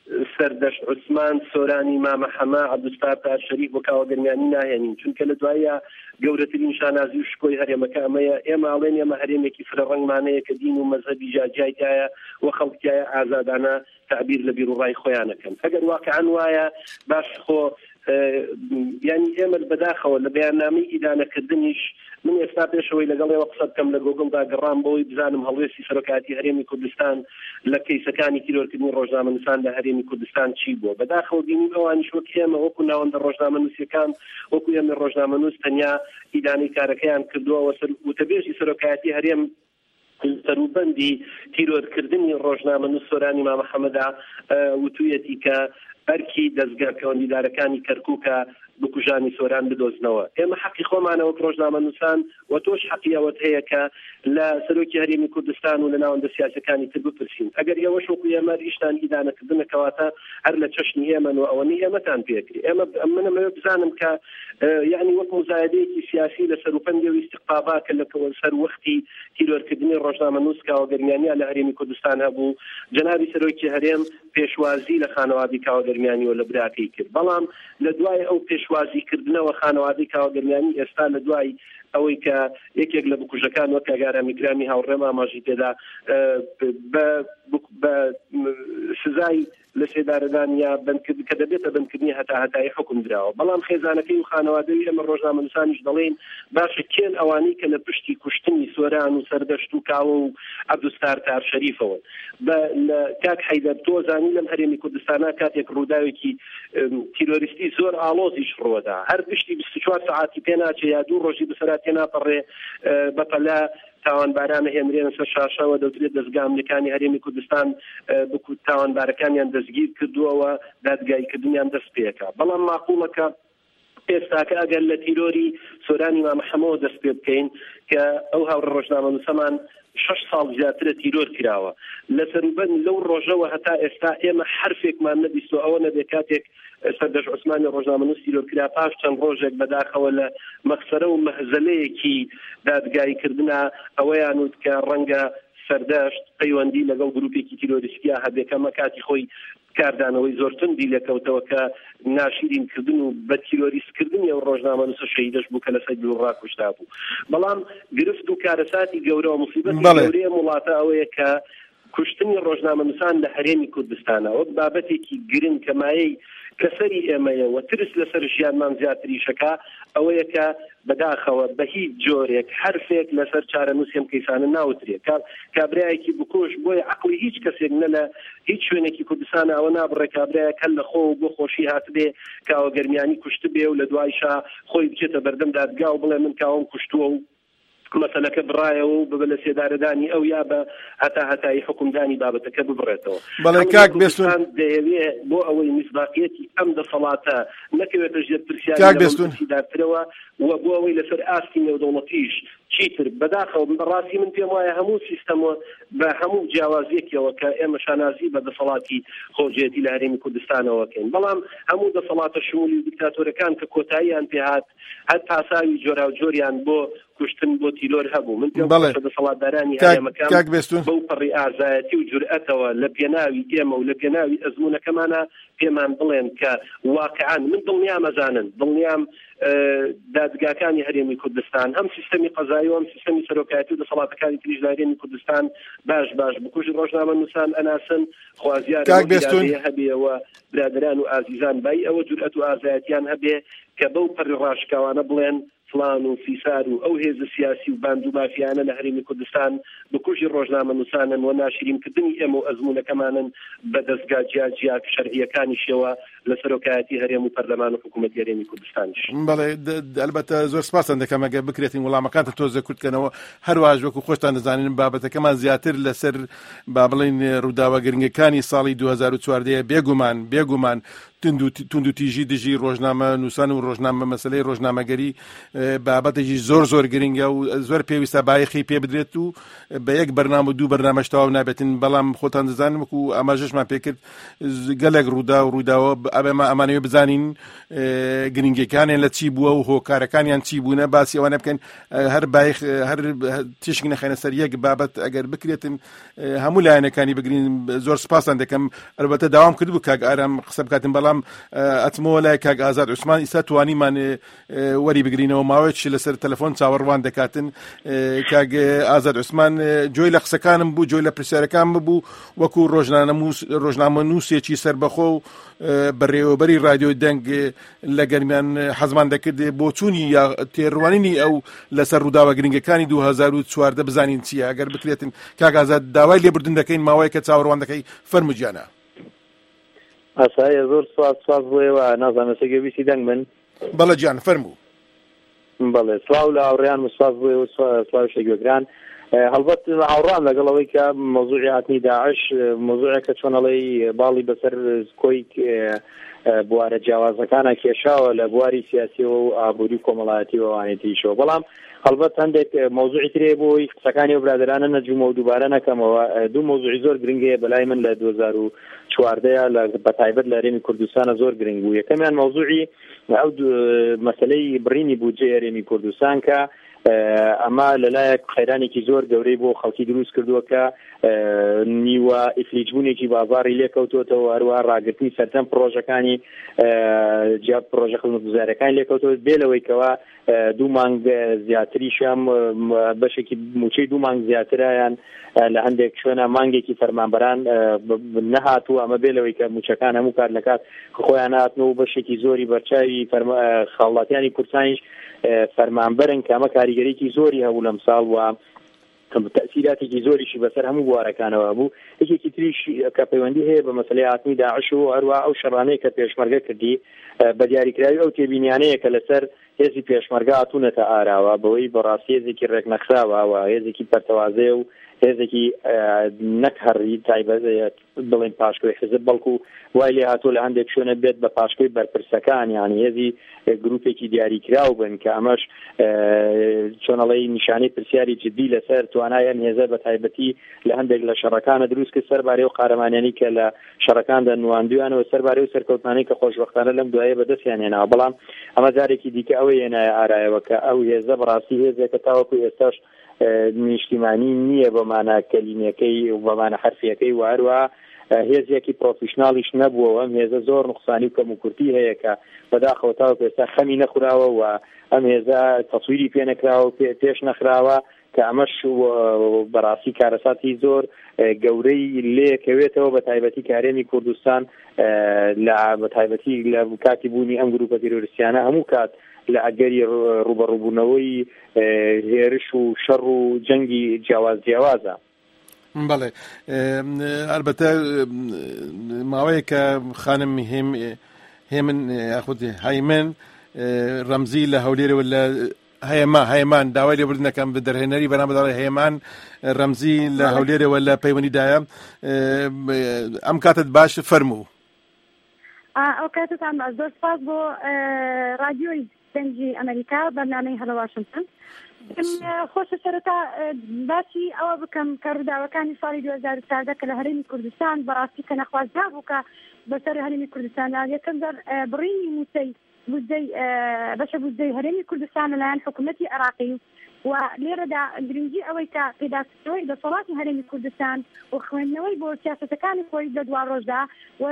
سەردەشت عوسمان سۆرانی مامە حەما عەبدولستار تاشەریف بۆ کاوەگەرمیانی ناهێنین چونکە لە دوایە گەورەترین شانازی و شکۆی هەرێمەکە ئەمەیە ئێمە ئاڵێن ئێمە هەرێمێکی فرەڕەنگمانەیە کە دین و مەزهەبی جاجایتایە و خەڵکیایە ئازادانە تعبیر لە بیرروڕای خۆیانەکەن ئەگەر واقعان وایە باش خۆ یعنی ئێمە بەداخەوە لە بەیاننامەی ئیدانەکردنیش من ئێستا پێشەوەی لەگەڵەوە قسە بکەم لە گۆگڵدا گەڕام بۆی بزانم هەڵوێستی سەرۆکاتی هەرێمی کوردستان لە کەیسەکانی تیرۆرکردنی ڕۆژنامەنووسان لە هەرێمی کوردستان چی بووە بەداخەوە بینیم ئەوانیش وەک ئێمە وەکو ناوەندە ڕۆژنامەنووسیەکان وەکو ئێمە ڕۆژنامەنووس تەنیا ئیدانەی کارەکەیان کردووە وتەبێژی سەرۆکایەتی هەرێم سەروبەندی تیرۆرکردنی ڕۆژنامەنووس سۆرانی مامە حەمەدا وتوویەتی کە ئەرکی دەستگا کەوەندیدارەکانی کەرکووکە بکوژانی سۆران بدۆزنەوە ئێمە حەقی خۆمانەوە ڕۆژنامەنووسان و تۆش حەقی ئەوەت هەیە کە لە سەرۆکی هەرێمی کوردستان و لە ناوەندە سیاسەکانی تر بپرسین ئەگەر ئێوەش وەکو ئێمە ریشتان ئیدانەکردنە کەواتە هەر لە چەشنی ئێمە و ئەوەنی ئێمەتان پێکری ئێمە منەوە بزانم کە یعنی وەک مزایدەیەکی سیاسی لە سەروپەندی و استیقبابا کە لە سەر وەختی تیرۆرکردنی ڕۆژنامەنووس کاوەگەرمیانیە لە هەرێمی کوردستان هەبوو جەنابی سەرۆکی هەرێم پێشوازی لە خانەوادی کاوەگەرمیانیەوە لە براکەی کرد بەڵام لە دوای ئەو پێشوازیکردنەوە خانەوادی کاوەگەرمیانی ئێستا لە دوای ئەوەی کە یەکێک لە بکوژەکان وەک کاگارە میکرامی هاوڕێم ئاماژی تێدا بە سزای لە سێدارەدان یا کە دەبێتە بنکردنی هەتای حکم دراوە بەڵام خێزانەکەی و خانەوادەوی ئەمە ڕۆژنامەنووسانیش دەڵێن باشە کێن ئەوانەی کە لە پشتی کوشتنی سۆران و سەردەشت و کاوە و عەبدولستار تارشەریفەوە کاک حەیدەر تۆ زانی لەم هەرێمی کوردستانە کاتێک ڕووداوێکی تیرۆریستی زۆر ئاڵۆزیش ڕۆدا هەر پشتی 24 ساعاتی پێ ناچێ یا دوو ڕۆژی بەسەرا تێ ناپەڕێ بەپەلا تاوانبارانە هێنرێنە سەر شاشەوە دەوترێت دەستگاملەکانی هەرێمی کوردستان بکو تاوانبارەکانیان دەستگیر کردووەوە دادگایکردنیان دەست پێکە بەڵام ماقوڵەکە ئێستاکە ئەگەر لە تیرۆری سۆرانی مامە حەمەوە دەست پێ بکەین کە ئەو هاوڕە ڕۆژنامەنووسەمان 6 ساڵ زیاترە تیرۆر کراوە لە سەروبەن لەو ڕۆژەوە هەتا ئێستا ئێمە حرفێکمان نەبیست و ئەوە نەبێ کاتێک سەردەشت عوسمانی ڕۆژنامەنووس تیرۆر کرا پاش چەند ڕۆژێک بەداخەوە لە مەخسەرە و مەهزەلەیەکی دادگایکردنا ئەوەیان وت کە ڕەنگە سەردەشت پەیوەندی لەگەڵ گروپێکی تیرۆریستیا هەبێکەمە کاتی خۆی کاردانەوەی زۆرتندی لەکەوتەوە کە ناشرینکردن و بە تیرۆریستکردنی ئەو ڕۆژنامەنووسە شەهیدەش بوو کە لە سەد ڕا کوشتا بوو بەڵام گرفت و کارەساتی گەورە و موسیبەتی گەورەی وڵاتە ئەوەیە کە کوشتنی ڕۆژنامەنووسان لە هەرێمی کوردستانە وەک بابەتێکی گرنگ کەمایەی کەسەری ئێمەیە و ترس لەسەر ژیانمان زیاتریشەکە ئەوەیە کە بەداخەوە بە هیچ جۆرێک حرفێک لەسەر چارەنووسێم کەیسانە ناوترێت کابرایەکی بکۆش بۆی عەقڵی هیچ کەسێک نە لە هیچ شوێنێکی کوردستانە ئەوە نابڕێ کابرایەک هەر لە خۆ و بۆ خۆشی هاتبێ کاوەگەرمیانی کوشت بێ و لە دوایشا خۆی بچێتە بەردەم دادگا و بڵێ من کاوم کوشتووە و مەسەلەکە بڕایەوە و ببە لە سێدارەدانی ئەو یا بە هەتای حکومدانی بابەتەکە ببڕێتەوە بەڵێ کاک بێستون دەیەوێت بۆ ئەوەی میسباقیەتی ئەم دەسەڵاتە نەکەوێتە ژێر پرسیارەوە و بۆ ئەوەی لەسەر ئاستی نێودەوڵەتیش چیتر بەداخەوە بەڕاستی من پێم وایە هەموو سیستەمە بە هەموو جیاوازیەکەوە کە ئێمە شانازی بە دەسەڵاتی خۆجێتی لە هەرێمی کوردستانەوەکەین بەڵام هەموو دەسەڵاتە شمولی دیکتاتۆرەکان کە کۆتاییان پێهات هەر پاساوی جۆرا و جۆریان بۆ کوشتن بۆ تیرۆر هەبوو من پێم دەسەڵاتدارانی هەرێمەکان بەو پەڕی ئازایەتی و جورئەتەوە لە پێناوی ئێمە و لە پێناوی ئەزمونەکەمانە پێمان بڵێن کە واقعان من دڵنیام ئەزانن دڵنیام دادگاکانی هەرێمی کوردستان هەم سیستەمی قەزایی و هەم سیستەمی سەرۆکایەتی و دەسەڵاتەکانی تریش لە هەرێمی کوردستان باش بکوژی ڕۆژنامەنووسان ئەناسن خوازیارە هەبێەوە برادران و ئازیزان بای ئەوە جورئەت و ئازایەتیان هەبێ کە بەو پەڕی ڕاشکاوانە بڵێن فلان و فیسار و ئەو هێزە سیاسی و باند و مافیانە لە هەرێمی کوردستان بکوژی ڕۆژنامەنووسانن و ناشرینکردنی ئێمە و ئەزمونەکەمانن بە دەستگا جیاجیاک شەرعیەکانیشەوە لە سەرۆکایەتی هەرێم و پەرلەمان و حکوومەتی هەرێمی کوردستانیش بەڵێ ئەلبەتە زۆر سپاسان دەکەم ئەگەر بکرێتین وەڵامەکانتە تۆزە کورتکەنەوە هەروەها وەکو خۆشتان دەزانین بابەتەکەمان زیاتر لەسەر با بڵێن ڕووداوە گرنگەکانی ساڵی 2014 بێگومان تونند و تیژی دژی ڕۆژنامە نووسان و ڕۆژنامە مەسلەی ڕۆژنامەگەری بابەتێکی زۆر گرنگە و زۆر پێویستە بایەخی پێ بدرێت و بە یەک بەرنامە دوو بەرنامەش تەواو نابێتن بەڵام خۆتان دەزانم وەکو ئاماژەشمان پێکرد گەلێک ڕووداوە ئەمانەوێ بزانین گرنگەکانیان لە چی بووە و هۆکارەکانیان چی بوونە باسی ئەوانە بکەن هەر بایەخ هەر تیشک نەخێنە سەر یەک بابەت ئەگەر بکرێتن هەموو لایەنەکانی بگرین زۆر سپاسان دەکەم ئەلبەتە داوام کرد بوو کاک ئارام قسە بکاتن بەڵام ئەچمەوە لای کاک ئازاد عوسمان ئیستا توانیمان وەری بگرینەوە ماوەیەکی لەسەر تەلەفۆن چاوەڕوان دەکاتن کاک ئازاد عوسمان جۆی لە قسەکانم بوو جۆی لە پرسیارەکان ببوو وەکو ڕۆژنامە نووسێکی سەربەخۆ و بەڕێوەبەری رادیۆ دەنگ لە گەرمیان حەزمان دەکرد بۆ چوونی یا تێڕوانینی ئەو لەسەر ڕووداوە گرنگەکانی 2014 بزانین چیە ئەگەر بکرێتن کاک ئازاد داوای لێبوردن دەکەین ماوەیە کە چاوەڕوان دەکەی فەرمووجیانە ئاسایە زۆر سپاس بۆیەوە نازانم سەگەویستی دەنگ من بەڵە گیان فەرموو بەڵێ سلااو لە هاوڕێیان سپاس بۆیەوە سلااو شەگوێگران هەڵبەت هاوڕان لەگەڵەوەی کە مۆزوعی هاتنی داعش مۆزوعێکە چۆنەڵی باڵی بەسەر کۆی بوارە جیاوازەکانە کێشاوە لە بواری سیاسیەوە و ئابووری کۆمەڵایەتی وانێتیشەوە بەڵام هەڵبەت هەندێک مۆزوعی ترێ بۆی قسەکانی و برادرانە نەجوومە و دووبارە نەکەمەوە دوو مۆزوعی زۆر گرنگەیە بەلای من لە 2014 بەتایبەت لە هەرێمی کوردستانە زۆر گرنگ بوو یەکەمیان مۆزوعی ئەو مەسەلەی بڕینی بودجێ هەرێمی کوردستان کە ئەمە لەلایەک خەیرانێکی زۆر گەورەی بۆ خەڵکی دروست کردووە کە نیوە ئیفلیجبوونێکی بازاڕی لێکەوتوتەوە هەروە ڕاگررتنی سەردەم پرۆژەکانی پرۆژە خزمەتگوزاریەکانی لێکەوتوە بێ لەوەی کەوە دوو مانگ زیاتریشم بەشێکی موچەی دوو مانگ زیاترایان لە هەندێک شوێنە مانگێکی فەرمانبەران نەهاتوو ئەمە بێ لەوەی کە موچەکان هەموو کار لە کات خۆیان هاتنەوە بەشێکی زۆری بەرچاوی خاڵاتیانی کورسانیش فەرمانبەرن کە ئەمە کاریگەریکی زۆری هەبوو لەم ساڵ و تأثیراتێکی زۆریشی بەسەر هەموو بوارەکانەوە بوو یەکێکی تریش کە پەیوەندی هەیە بە مەسەلەی هاتنی داعش و هەروە ئەو شەڕانەیە کە پێشمەرگە کردی بە دیاریکراوی ئەو تێبینیانەیە کە لەسەر هێزی پێشمەرگە هاتوونەتە ئاراوە بەوەی بەڕاستی هێزێکی ڕێک نەخراوە و هێزێکی پەرتەوازەیە و هێزێکی نەک هەڕی تایبەت بڵێن پاشکۆی حزب بەڵکو وای لێ هاتووە لە هەندێک شوێنە بێت بە پاشکۆی بەرپرسەکان یانی هێزی گروپێکی دیاریکراو بن کە ئەمەش چۆنەڵی نیشانەی پرسیاری جدی لەسەر توانایە هێزە بە تایبەتی لە هەندێک لە شەڕەکانە دروست کرد سەربارەی و قارەمانیانی کە لە شەڕەکاندا نواندویانەوە سەربارەی و سەرکەوتانەی کە خۆشبەختانە لەم دوایە بەدەستیان هێناوە بەڵام ئەمە جارێکی دیکە ئەوەی هێنایە ئارایەوە کە ئەو هێزە بەڕاستی هێزێکە تاوەکو ئێستاش نیشتیمانی نییە بەمانە کەلیمەکەی و بەمانە حرفیەکەی و هەروە هێزێکی پرۆفیشنالیش نەبووەوە ئەم هێزە زۆر نقصانی و کەموکورتی هەیە کە بەداخەوە تاوەکو ئێستا خەمی نەخوراوە و ئەم هێزە تەسویری پێ نەکراوە پێش نەخراوە کە ئەمەش بەڕاستی کارەساتی زۆر گەورەی لێکەوێتەوە بە تایبەتی کارێمی کوردستان بە تایبەتی لە کاتی بوونی ئەم گروپە تیرۆریستیانە هەموو کات لە ئەگەری ڕوبەڕووبوونەوەی هێرش و شەڕ و جەنگی جیاوازە بەڵێ ئەلبەتە ماوەیە کە خانم هێمن یاخود هایمن ڕەمزی لە هەولێرەوە لە هەیەمان داوای لێبوردنەکەم بە دەرهێنەری بەنامەداڵی هەیەمان ڕەمزی لە هەولێرەوە لە پەیوەندیدایە ئەم کاتت باش فەرموو ئەو کاتتان باش زۆر سپاس بۆ رادیۆی دەنگی ئەمریکا بەرنامەی هەڵە واشنگتن خۆشە سەرەتا باسی ئەوە بکەم کە ڕووداوەکانی ساڵی 2014 کە لە هەرێمی کوردستان بەڕاستی کە نەخوازرا بوو کە بەسەر هەرێمی کوردستاندا یەکەم جار بڕینی موسەی بەشە بودجەی هەرێمی کوردستان لەلایەن حکوومەتی عێراقی و لێرەدا گرنگی ئەوەی کە پێداچووی دەسەڵاتی هەرێمی کوردستان و خوێندنەوەی بۆ سیاسەتەکانی خۆی لە دوا ڕۆژدا و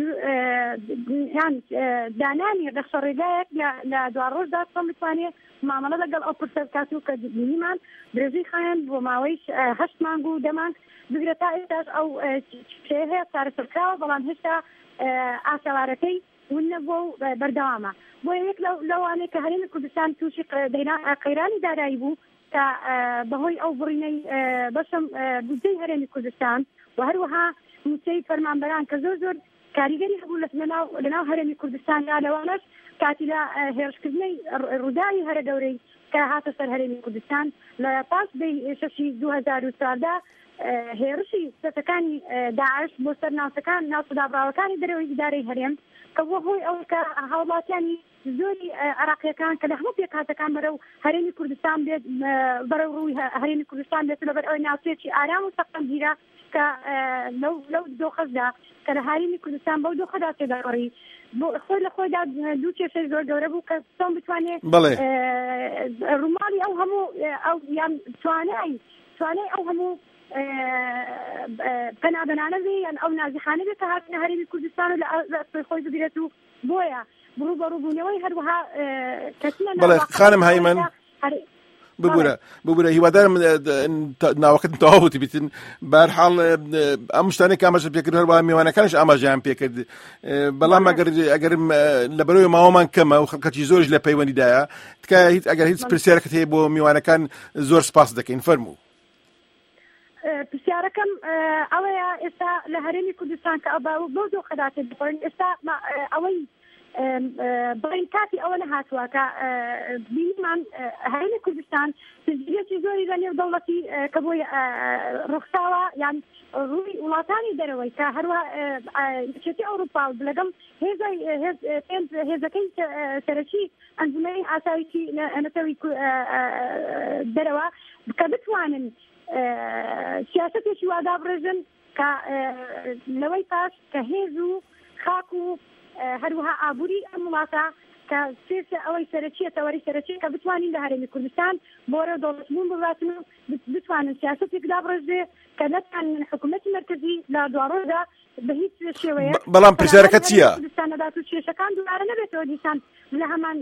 دانانی ڕێخشەڕێگایەک لە دوا ڕۆژدا چۆن بتوانێت مامەڵە لەگەڵ ئەو پرسە بکات و کە بینیمان درێژی خایەن بۆ ماوەی 8 مانگ و 10 مانگ بگرێت تا ئێستاش ئەو هەیە چارەسەرکراوە بەڵام هێشتا ئاسەوارەکەی ونەبووە و بەردەوامە بۆ یەک لەوانەیە کە هەرێمی کوردستان تووشی قەیرانی دارایی بوو کە بەهۆی ئەو بڕینەی بەشم بودجەی هەرێمی کوردستان و هەروەها موچەی فەرمانبەران کە زۆر کاریگەری هەبوو لەناو هەرێمی کوردستاندا لەوانەش کاتی لە هێرشکردنەی ڕووداوی هەرە گەورەی کە هاتە سەر هەرێمی کوردستان لە پاس دەی 2014 هێرشی سەتەکانی داعش بۆ سەر ناوچەکان ناوچەدابراوەکانی دەرەوەی ئیدارەی هەرێم کەوە هۆی ئەو کە هاوڵاتیانی زۆری عراقیەکان کە لە هەموو پێکهاتەکان بەرەو هەرێمی کوردستان بێت بەرەو ڕووی هەرێمی کوردستان بێت لەبەر ئەوەی ناوچەیەکی ئارام و سەقەمگیرە کە لەو دۆخەشدا کە لە هەرێمی کوردستان بەو دۆخەدا تێداڕی خۆی لە خۆیدا دوو کێشەی زۆر گەورە بوو کە چۆن بتوانێت ڕووماڵی ئەو هەموو ئەو یان توانای ئەو هەموو پەنابەنانە بێ یان ئەو نازیخانە بێت کە هاتنە هەرێمی کوردستان و لە خۆی بگرێت و بۆیە بڕوبەڕووبوونەوەی هەروەها کەسنە بەڵێ خانم هایمەن ببوورە هیوادارم ناوەکەت تەواوەتی بیتن بەرحاڵ ئەم شتانەی ئاماژە پێکرد هەروە میوانەکانش ئاماژەیان پێکرد بەڵام ئەگەر لەبەرەوەی ماوەمان کەمە و خەڵکەکی زۆرش لە پەیوەندیدایە تکایە ئەگەر هیچ پرسیارەکەت هەیە بۆ میوانەکان زۆر سپاس دەکەین فەرموو. پرسیارەکەم ئەوەیە ئێستا لە هەرێمی کوردستان کە بۆ دۆخەدا تێدەخۆن ئێستا ئەوەی بڕینکاتی ئەوە نەهاتووە کە بینیمان هەرێمی کوردستان سجلێکی زۆری لە نێو دەوڵەتی کە بۆی ڕوخساوە یان ڕووی وڵاتانی دەرەوەی کە هەروە یەکێتی ئەوروپا و لەگەڵ هێزەکەی سەرەکی ئەنجومەی ئاسایشی نەتەوەی دەرەوە کە بتوانن سیاسەتێکی وادا بڕێژن کە لەوەی پاش کە هێز و خاک و هەروەها ئابووری ئەم وڵاتە کە سێسە ئەوەی سەرەکیە تەوەری سەرەکی کە بتوانین لە هەرێمی کوردستان بۆرە دەوڵەتبوون بڕاتن و بتوانن سیاسەتێکدا بڕێژێ کە نەتوانن حکوومەتی مرکزی لە دواڕۆدا بە هیچ شێوەیە بەڵام پرسیارەکە چییە؟ کوردستانەدات و کێشەکان دووبارە نەبێتەوە دیسان لە هەمان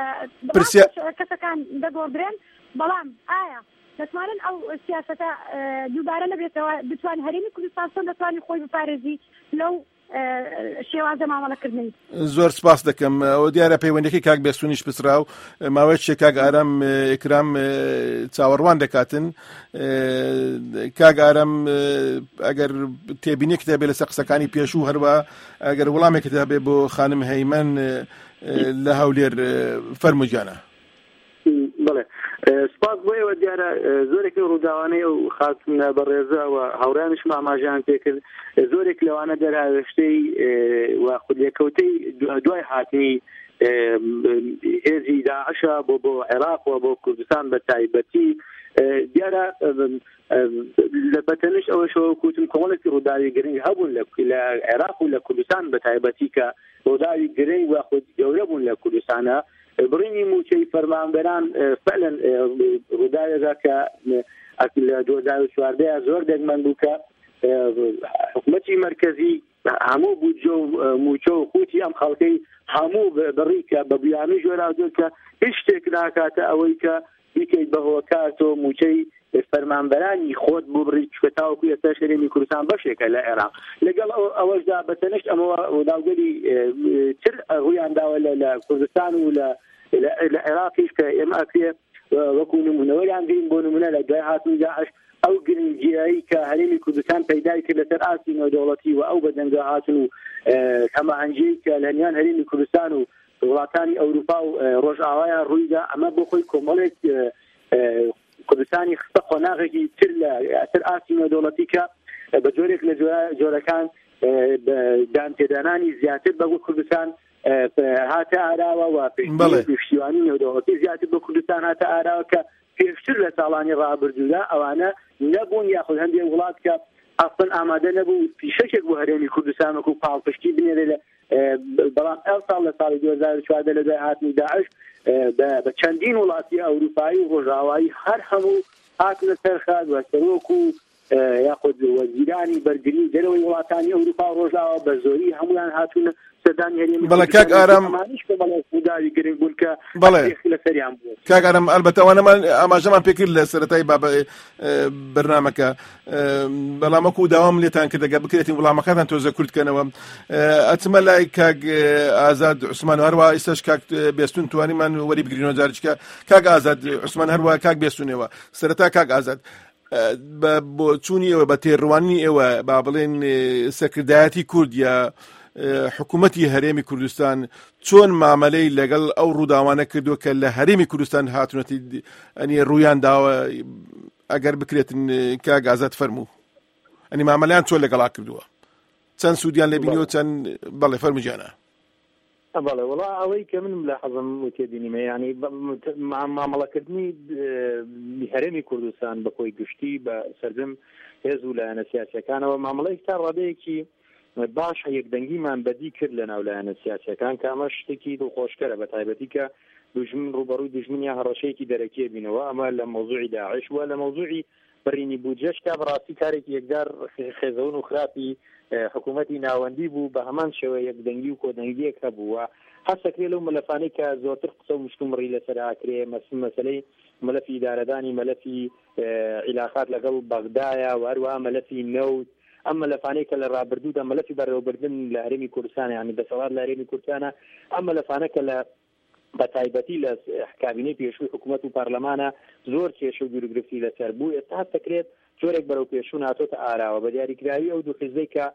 کەسەکان دەگۆڕدرێن بەڵام ئایا دەتوانن ئەو سیاسەتە دووبارە نەبێتەوە بتوان هەرێمی کوردستان چۆن دەتوانین خۆی بپارێزی لەو شێوازە مامەڵەکردنی. زۆر سپاس دەکەم ئەو دیارە پەیوەندەکەی کاک بێسوونیش پسرا و ماوەیەک کاک ئارام ئیکرام چاوەڕوان دەکاتن کاک ئارام ئەگەر تێبینێکتە بێ لەسەر قسەکانی پێشوو هەروە ئەگەر وەڵامێکتە بێ بۆ خانم هەیمەن لە هەولێر فەرمووجانە. بڵێ سپاس بۆ ئێوە دیارە زۆرێکی ڕووداوانەی و خاتونە بەڕێزەوە هاوڕانش ئاماژیان پێکرد زۆرێک لەوانە دەراوێشتەی و خودلێکەوتەی دوای هاتنی هێزی داعشە بۆ عێراق و بۆ کوردستان بە تایبەتی دیارە بەتەنش ئەوەشەوە کوتم کۆمەڵێکی ڕووداوی گرنگ هەبوون لە عێراق و لە کوردستان بە تایبەتی کە ڕووداوی گرنگ و خود گەورە بوون لە کوردستانە برینی موچەی فەرمانبەران فعلا ڕووداوێکە کە لە 2014 زۆر دەگمەن بوو کە حکوومەتی مرکزی هەموو بودجە و موچە و قوتی ئەم خەڵکەی هەموو بڕیکە بە بیانی ژۆراودۆ کە هیچ شتێک ناکاتە ئەوەی کە بیکەیت بەهۆکاتۆ موچەی فەرمانبەرانی خۆت بۆ بڕی کوێتاوەکو ئێستا هەرێمی کوردستان بەشێکە لە عێراق لەگەڵ ئەوەشدا بەتەنەشت ئەمەوە ڕووداوگەری تر ڕوویان داوە لە کوردستان و لە عێراقیش کە ئێمە ئەکرێ وەکو نمونەوەیان گرین بۆ نمونە لە دوای هاتنی داعش ئەو گرنگجیایی کە هەرێمی کوردستان پەیدای کرد لەسەر ئاستی نێودەوڵەتی و ئەو بەدەنگە هاتن و هەماهەنگیی کە لە نێوان هەرێمی کوردستان و وڵاتانی ئەوروپا و ڕۆژئاوایان ڕوویدا ئەمە بۆ خۆی کۆمەڵێک کوردستانی خستە قۆناغێکی تر لە ئەسەر ئاستی نێودەوڵەتی کە بە جۆرێک لە جۆرەکان دانتێدانانی زیاتر بە کوردستان هاتە ئاراوە و پشتیوانی نێودەوڵەتی زیاتر بە کوردستان هاتە ئاراوە کە پێشتر لە ساڵانی ڕابردوودا ئەوانە نەبوون یاخود هەندێک وڵات کە ئەسڵەن ئامادە نەبوو پیشەکێک بۆ هەرێمی کوردستان وەکو پاڵپشتی بنێرێ لە بەڵام ئەو ساڵ لە ساڵی 2014 لە دوای هاتنی داعش بە چەندین وڵاتی ئەوروپایی و ڕۆژئاوایی هەر هەموو هاتنە سەرخاد و سەرۆک و یاخود وەزیرانی بەرگری دەرەوەی وڵاتانی ئەوروپا و ڕۆژئاوا بە زۆری هەمویان هاتوونە سەردانی هەرێمی بەڵێ کاک ئارام داوی گرنگ بوون کە لەسەریان بوو کاک ئارام ئەلبەتە ئەوانەمان ئاماژەمان پێکرد لە سەرەتای بەرنامەکە بەڵام وەکو داوام لێتان کرد دەگە بکرێتین وڵامەکانتان تۆزە کوردکەنەوە ئەچمە لای کاک ئازاد عوسمان هەروە ئێستاش کاک بێستون توانیمان وەری بگرینەوە جارێکە کاک ئازاد عوسمان هەروە کاک بێستونەوە سەرەتا کاک ئازاد بۆ چوونی ئێوە بە تێڕوانی ئێوە با بڵێن سەرکردایەتی کورد یا حکوومەتی هەرێمی کوردستان چۆن مامەلەی لەگەڵ ئەو ڕووداوانە کردووە کە لە هەرێمی کوردستان هاتوونەتی ئەنی ڕوویان داوە ئەگەر بکرێتن کاک ئازاد فەرموو ئەنی مامەلەیان چۆن لەگەڵا کردووە چەند سوودیان لێ بینیوە چەند بەڵێ فەرمووجانە بەڵێ وڵا ئەوەی کە من لە حەزم و تێبینیمە ینی مامەڵەکردنی هەرێمی کوردستان بە خۆی گشتی بە سەردەم هێز و لایەنە سیاسیەکانەوە مامەڵەی تا ڕادەیەکی باش یەکدەنگیمان بەدی کرد لە ناو لایەنە سیاسیەکان کە ئەمە شتێکی دڵخۆشکەرە بە تایبەتی کە دوژمن ڕوبەڕووی دژمنیا هەڕەشەیەکی دەرەکیە بینەوە ئەمە لە مۆزوعی داعش وە لە مۆزوعی بڕینی بودجەش تا بەڕاستی کارێکی یەکدار خێزەون و خراپی حکوومەتی ناوەندی بوو بە هەمان شێوە یەکدەنگی و کۆدەنگیەک هەبووە هەستەکرێ لەو مەلەفانەی کە زۆرتر قسە و مشتومڕی لەسەر ئاکرێ مەسلەی مەلەفی ئیدارەدانی مەلەفی عیلاقات لەگەڵ بەغدایە و هەروەها مەلەفی نەوت ئەم مەلەفانەی کە لە ڕابردوودا مەلەفی بەڕێوەبردن لە هەرێمی کوردستان یعنی دەسەڵات لە هەرێمی کوردستانە ئەم مەلەفانە کە لە بە تایبەتی لە کابینەی پێشووی حکوومەت و پارلەمانە زۆر کێشە و دوورگرفتی لەسەر بوو ئێستا هەستەکرێت جۆرێک بەرەو پێشوو ناتۆتە ئاراوە بە دیاریکراوی ئەو دوو حیزبەی کە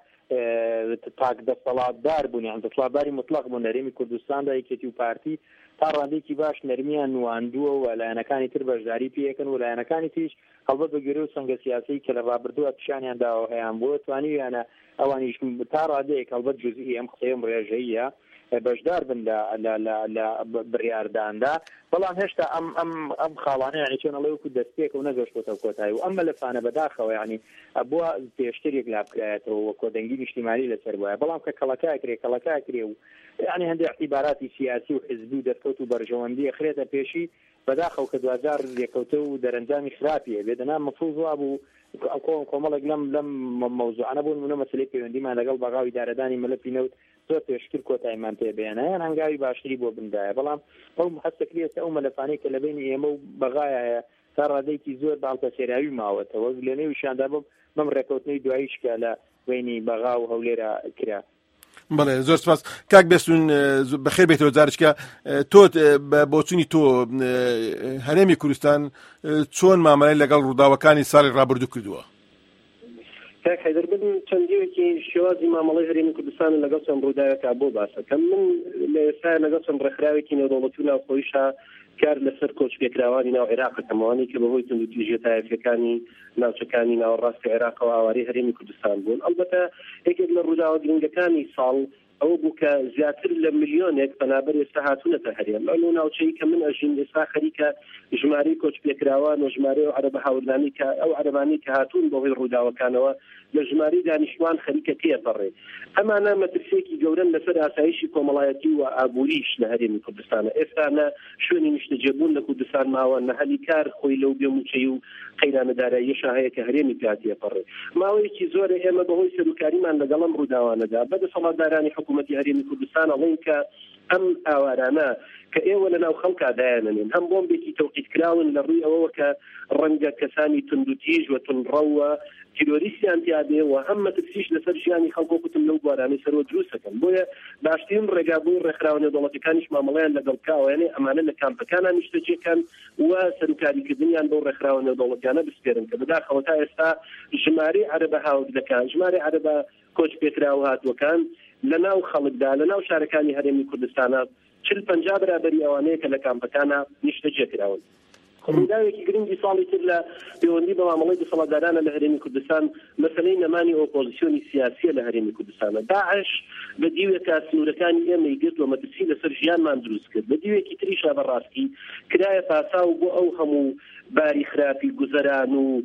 تاک دەسەڵاتدار بوون یان دەسەڵاتداری مطلق بوون هەرێمی کوردستاندا یەکێتی و پارتی تا ڕادێکی باش نەرمیان نواندووە و لایەنەکانی تر بەشداری پێکەن و لایەنەکانی تریش هەڵبەت بە گوێرە و سەنگە سیاسی کە لە ڕابردووە پیشانیان داوە هەیان بووە توانیویانە ئەوانیش تا ڕادەیەک هەڵبەت جزئی ئەم قسەیەم ڕێژەیە بەشدار بن لە بڕیارداندا بەڵام هێشتا ئەم خاڵانە یعنی چۆنەڵێ وەکو دەستپێک و نەگەشتۆتە کۆتایی و ئەم مەلەفانە بەداخەوە یعنی بووە پێشترێک لابکرایەتەوە وە کۆدەنگی نیشتیمانی لەسەر وایە بەڵام کە کەڵەکاکرێ و یعنی هەندێک اعتیباراتی سیاسی و حزبی و دەستکەوت و بەرژەوەندی خرێتە پێشی بەداخەو کە دوجار لێکەوتە و دەرەنجامی خراپیە بێدەنا مەفروض وابوو کۆمەڵێک لەم مەوزوعانە بوون منە مەسلەی پەیوەندیمان لەگەڵ بەغاوی دارەدانی مەلەفی نەوت زۆر پێشتر کۆتاییمان پێ بێنایان هەنگاوی باشتری بۆ بندایە بەڵام ئەو هەستەکرێتە ئەو مەلەفانەی کە لە بینی ئێمە و بەغایە تا ڕادەیەکی زۆر باڵتە سێراوی ماوەتەوە لە نێویشاندا بەم ڕێکەوتنەی دواییشکە لە بینی بەغا و هەولێرە کرا. بەڵێ زۆر سپاس کاک بێستون بەخێر بێتەوە جارشکە تۆ بۆچوونی تۆ هەرێمی کوردستان چۆن مامەلەی لەگەڵ ڕووداوەکانی ساڵی ڕابردوو کردووە؟ کاک حەیدەربن چەندێکی شێوازی مامەڵەی هەرێمی کوردستان لەگەڵ چەند ڕووداوێکا بۆ باسەکەم من لە ئێستا لەگەڵ چەند ڕێکخراوێکی نێودەوڵەتی و ناوخۆییشا کار لەسەر کۆچبێکراوانی ناو عێراقەکەمەوانی کە بەهۆی توندوتیژە تایەفەکانی ناوچەکانی ناوەڕاستی عێراقەوە ئاواری هەرێمی کوردستان بوون ئەلبەتە یەکێک لە ڕووداوە گرنگەکانی ساڵ ئەوە بوو کە زیاتر لە ملیۆنێک بەنابەر ئێستا هاتوونەتە هەرێم ئەو ناوچەی کە من ئەژین ئێستا خەریکە ژمارەی کۆچبێکراوان و ژمارەی ئەو عەرەبە هاوردانی کە ئەو عەرەبانی کە هاتوون بەهۆی ڕووداوەکانەوە لە ژمارەی دانیشتوان خەریکە تێپەڕێ ئەمانە مەترسێکی گەورن لەسەر ئاسایشی کۆمەڵایەتی و ئابووریش لە هەرێمی کوردستانە ئێستا نە شوێنی نیشتەجێبوون لە کوردستان ماوە نە هەلی کار خۆی لەو بێموچەی و قەیرانەداراییەشا هەیە کە هەرێمی پێپەڕێ ماوەیەکی زۆرە ئێمە بەهۆی سەرۆکاریمان لەگەڵم ڕووداوانەدا بەدەسەڵاتدارانی حکوومەتی هەرێمی کوردستان ئەڵێن کە ئەم ئاوارانە کە ئێوە لەناو خەڵکادایانەنێن هەم بۆمبێکی تەوقیتکراون لە ڕووی ئەوەوە کە ڕەنگە کەسانی توندوتیژ و تونڕەوە تیرۆریستیان تیادێ و هەم مەترسیش لەسەر ژیانی خەڵکۆ کوتم لەو بوارانەی سەرۆ دروستەکەن بۆیە باشترین ڕێگابووی ڕێکخراوە نێودەوڵەتیەکانیش مامەڵەیان لەگەڵ کاوەیانێ ئەمانە لە کامپەکانان نیشتەجێکەن و سەرۆکاریکردنیان بەو ڕێکخراوە نێودەوڵەتیانە بسپێرن کە بەداخەوە تا ئێستا ژمارەی عەرەبە هاوردەکان ژمارەی عەرەبە کۆچبێکراو هاتووەکان لەناو خەڵکدا لەناو شارەکانی هەرێمی کوردستانە 40-50 بەرابەری ئەوانەیە کە لە کامپەکانە نیشتەجێکراون ڕووداوێکی گرنگی ساڵی تر لە پەیوەندی بە مامەڵەی دەسەڵاتدارانە لە هەرێمی کوردستان مەسەلەی نەمانی ئۆپۆزیسیۆنی سیاسیە لە هەرێمی کوردستانە داعش بە دیوێکە سنوورەکانی ئێمەی گرت و مەترسی لەسەر ژیانمان دروست کرد بە دیوێکی تریشا بەڕاستی کرایە پاساو بۆ ئەو هەموو باری خراپی گوزەران و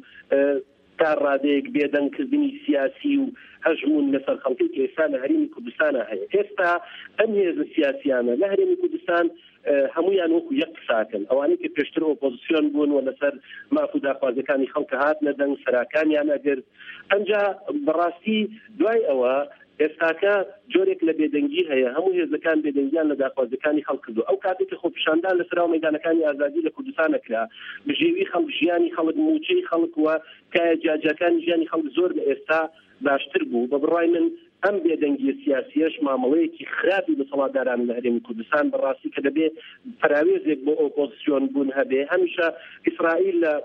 تا ڕادەیەک بێدەنگکردنی سیاسی و هەژمون لەسەر خەڵکی کە ئێستا لە هەرێمی کوردستانە هەیە ئێستا ئەم هێزە سیاسیانە لە هەرێمی کوردستان هەمویان وەکو یەک قساکەن ئەوانەی کە پێشتر ئۆپۆزیسیۆن بوون و لەسەر مافو داخوازەکانی خەڵکە هات نەدەنگ سەراکانیان ئەگرت ئەمجا بەڕاستی دوای ئەوە ئێستاکە جۆرێک لە بێدەنگی هەیە هەموو هێزەکان بێدەنگیان لە داخوازەکانی خەڵک کردو ئەو کاتێک کە خۆپیشاندان لەسەر مەیدانەکانی ئازادی لە کوردستان نەکرا بژێوی خەڵک ژیانی خەڵک موچەی خەڵک وە کایە جاجاکانی ژیانی خەڵک زۆر لە ئێستا باشتر بوو بە بڕای من ئەم بێدەنگیە سیاسیەش مامەڵەیەکی خراپی دەسەڵاتداران لە هەرێمی کوردستان بەڕاستی کە دەبێ پراوێزێک بۆ ئۆپۆزیسیۆن بوون هەبێ هەمیشە ئیسرائیل لە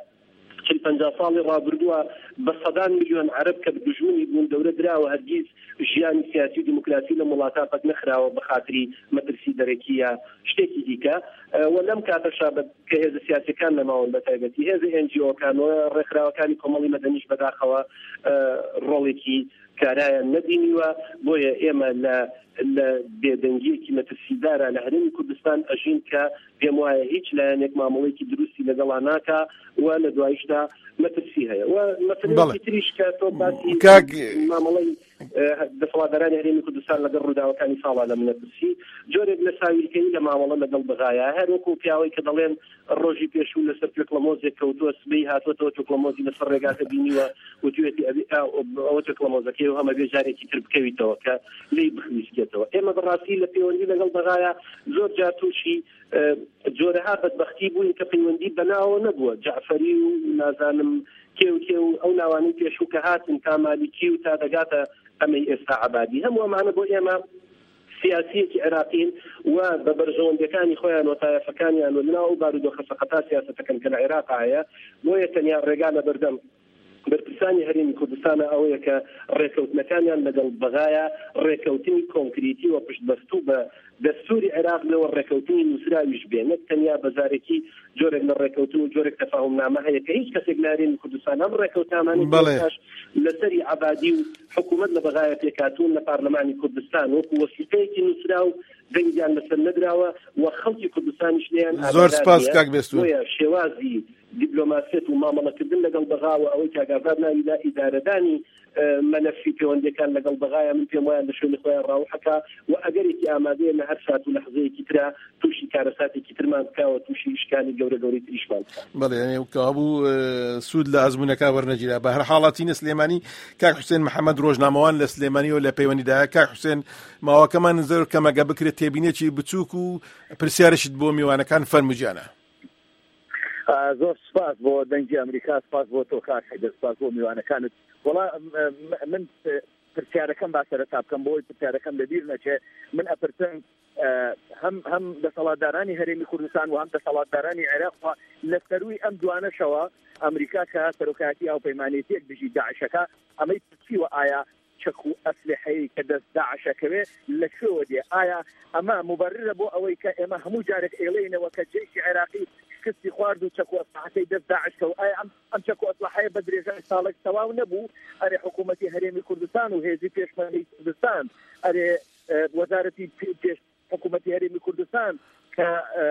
40-50 ساڵی ڕابردووە بە سەدان ملیۆن عەرەب کە دژمنی بوون دەورە دراوە هەرگیز ژیانی سیاسی و دیموکراسی لە وڵاتە پەک نەخراوە بە خاتری مەترسی دەرەکیە شتێکی دیکە و لەم کاتەشا کە هێزە سیاسیەکان لەماوەن بە تایبەتی هێزە NGO-کانەوە ڕێکخراوەکانی کۆمەڵی مەدەنیش بەداخەوە ڕۆڵێکی کارایان نەبینیوە بۆیە ئێمە لە لە بێدەنگیەکی مەترسیدارە لە هەرێمی کوردستان ئەژین کە پێم وایە هیچ لایەنێک مامەڵەیەکی دروستی لەگەڵا ناکە و لە دوایشدا مەترسی هەیە و مەسەلەیەکی تریش کە تۆ باسی مامەڵەی دەسەڵاتدارانی هەرێمی کوردستان لەگەڵ ڕووداوەکانی ساڵا لە مەترسی جۆرێک لە ساویلکەی لە مامەڵە لەگەڵ بەغایە هەر وەکو پیاوەی کە دەڵێن ڕۆژی پێشوو لەسەر توێکڵەمۆزێک کەوتووە سبەی هاتوۆتەوە توێکڵەمۆزی لەسەر ڕێگاکە بینیوە وتوێتی ئەوە توێکڵەمۆزەکەی و هەمە بێ جارێکی تر بکەویتەوە کە لی بخویستێتەوە. ئێمە بەڕاستی لە پەیوەندی لەگەڵ بەغایە زۆر جار تووشی جۆرەها بەدبەختی بووین کە پەیوەندی بەناوە نەبووە. جعفەری و نازانم کێ و ئەو ناوانەی پێشوو کە هاتن تا مالیکی و تا دەگاتە ئەمەی ئێستا عەبادی هەموو ئەمانە بۆ ئێمە سیاسیەکی عێراقین و بە بەرژەوەندەکانی خۆیان و تایەفەکانیان و لەناو بارودۆخە سەقەتا سیاسەتەکەن کە لە عێراق هەیە بۆیە تەنیا ڕێگا لە بەردەم بەرپرسانی هەرێمی کوردستانە ئەوەیە کە ڕێکەوتنەکانیان لەگەڵ بەغایە ڕێکەوتنی کۆنکریتی و پشتبەستوو بە دەستوری عێراق لەوە ڕێکەوتنی نووسراویش بێنێت تەنیا بەزارێکی جۆرێک لە ڕێکەوتن و جۆرێک تەفاهمنامە هەیە کە هیچ کەسێک لە هەرێمی کوردستان ئەم ڕێکەوتامانی لەسەری عەبادی و حکوومەت لە بەغایە پێکاتوون لە پارلەمانی کوردستان وەکو وەسیقەیەکی نووسرا و دەنگیان لەسەر نەدراوە و خەڵکی کوردستانیش لێیان زۆر سپاس کاک بێستوون شێوازی دیپلۆماسیەت و مامەڵەکردن لەگەڵ بەغاوە ئەوەی کاگاڤار ناوی لا ئیدارەدانی مەلەفی پەیوەندیەکان لەگەڵ بەغایە من پێم وایە لە شوێنی خۆیان ڕاوحەکە و ئەگەرێکی ئامادەیە لە هەر سات و لەحظەیەکی ترا تووشی کارەساتێکی ترمان بکاوە تووشی ئیشکانی گەورەی تریشمان بەڵێ کابوو سوود لە ئەزمونەکە وەرنەگیرا. بە هەر حاڵاتی سلێمانی کاک حوسێن محەممەد ڕۆژنامەوان لە سلێمانی و لە پەیوەندیدایە. کاک حوسێن ماوەکەمان زۆر کەمەگە بکرێت تێبینێکی بچووک و پرسیارشت بۆ میوانەکان فەرموجیانە. زۆر سپاس بۆ دەنگی ئەمریکا، سپاس بۆ تۆ کاک حەیدەر، سپاس بۆ میوانەکانت. وەڵا من پرسیارەکەم با سەرەتا بکەم بۆی پرسیارەکەم لەبیر نەچێ. من ئەپرسم هەم دەسەڵاتدارانی هەرێمی کوردستان و هەم دەسەڵاتدارانی عێراق لە سەروی ئەم دوانەشەوە ئەمریکا کە سەرۆکاتی هاوپەیمانێتیەک دژی داعشەکە ئەمەی پرسیوە ئایا چەک و ئەسلحەیە کە دەست داعشەکەوێ لەکوێوە دێ؟ ئایا ئەمە مبررە بۆ ئەوەی کە ئێمە هەموو جارێک ئێڵێنەوە کە جێشی عێراقی شکستی خوارد و چەک و ئەسلحەکەی دەست داعشەوە؟ ئایا ئەم چەک و ئەسلحەیە بە درێژای ساڵێک تەواو نەبوو؟ ئەرێ حکوومەتی هەرێمی کوردستان و هێزی پێشمەرگەی کوردستان، ئەرێ وەزارەتی پێش حکوومەتی هەرێمی کوردستان کە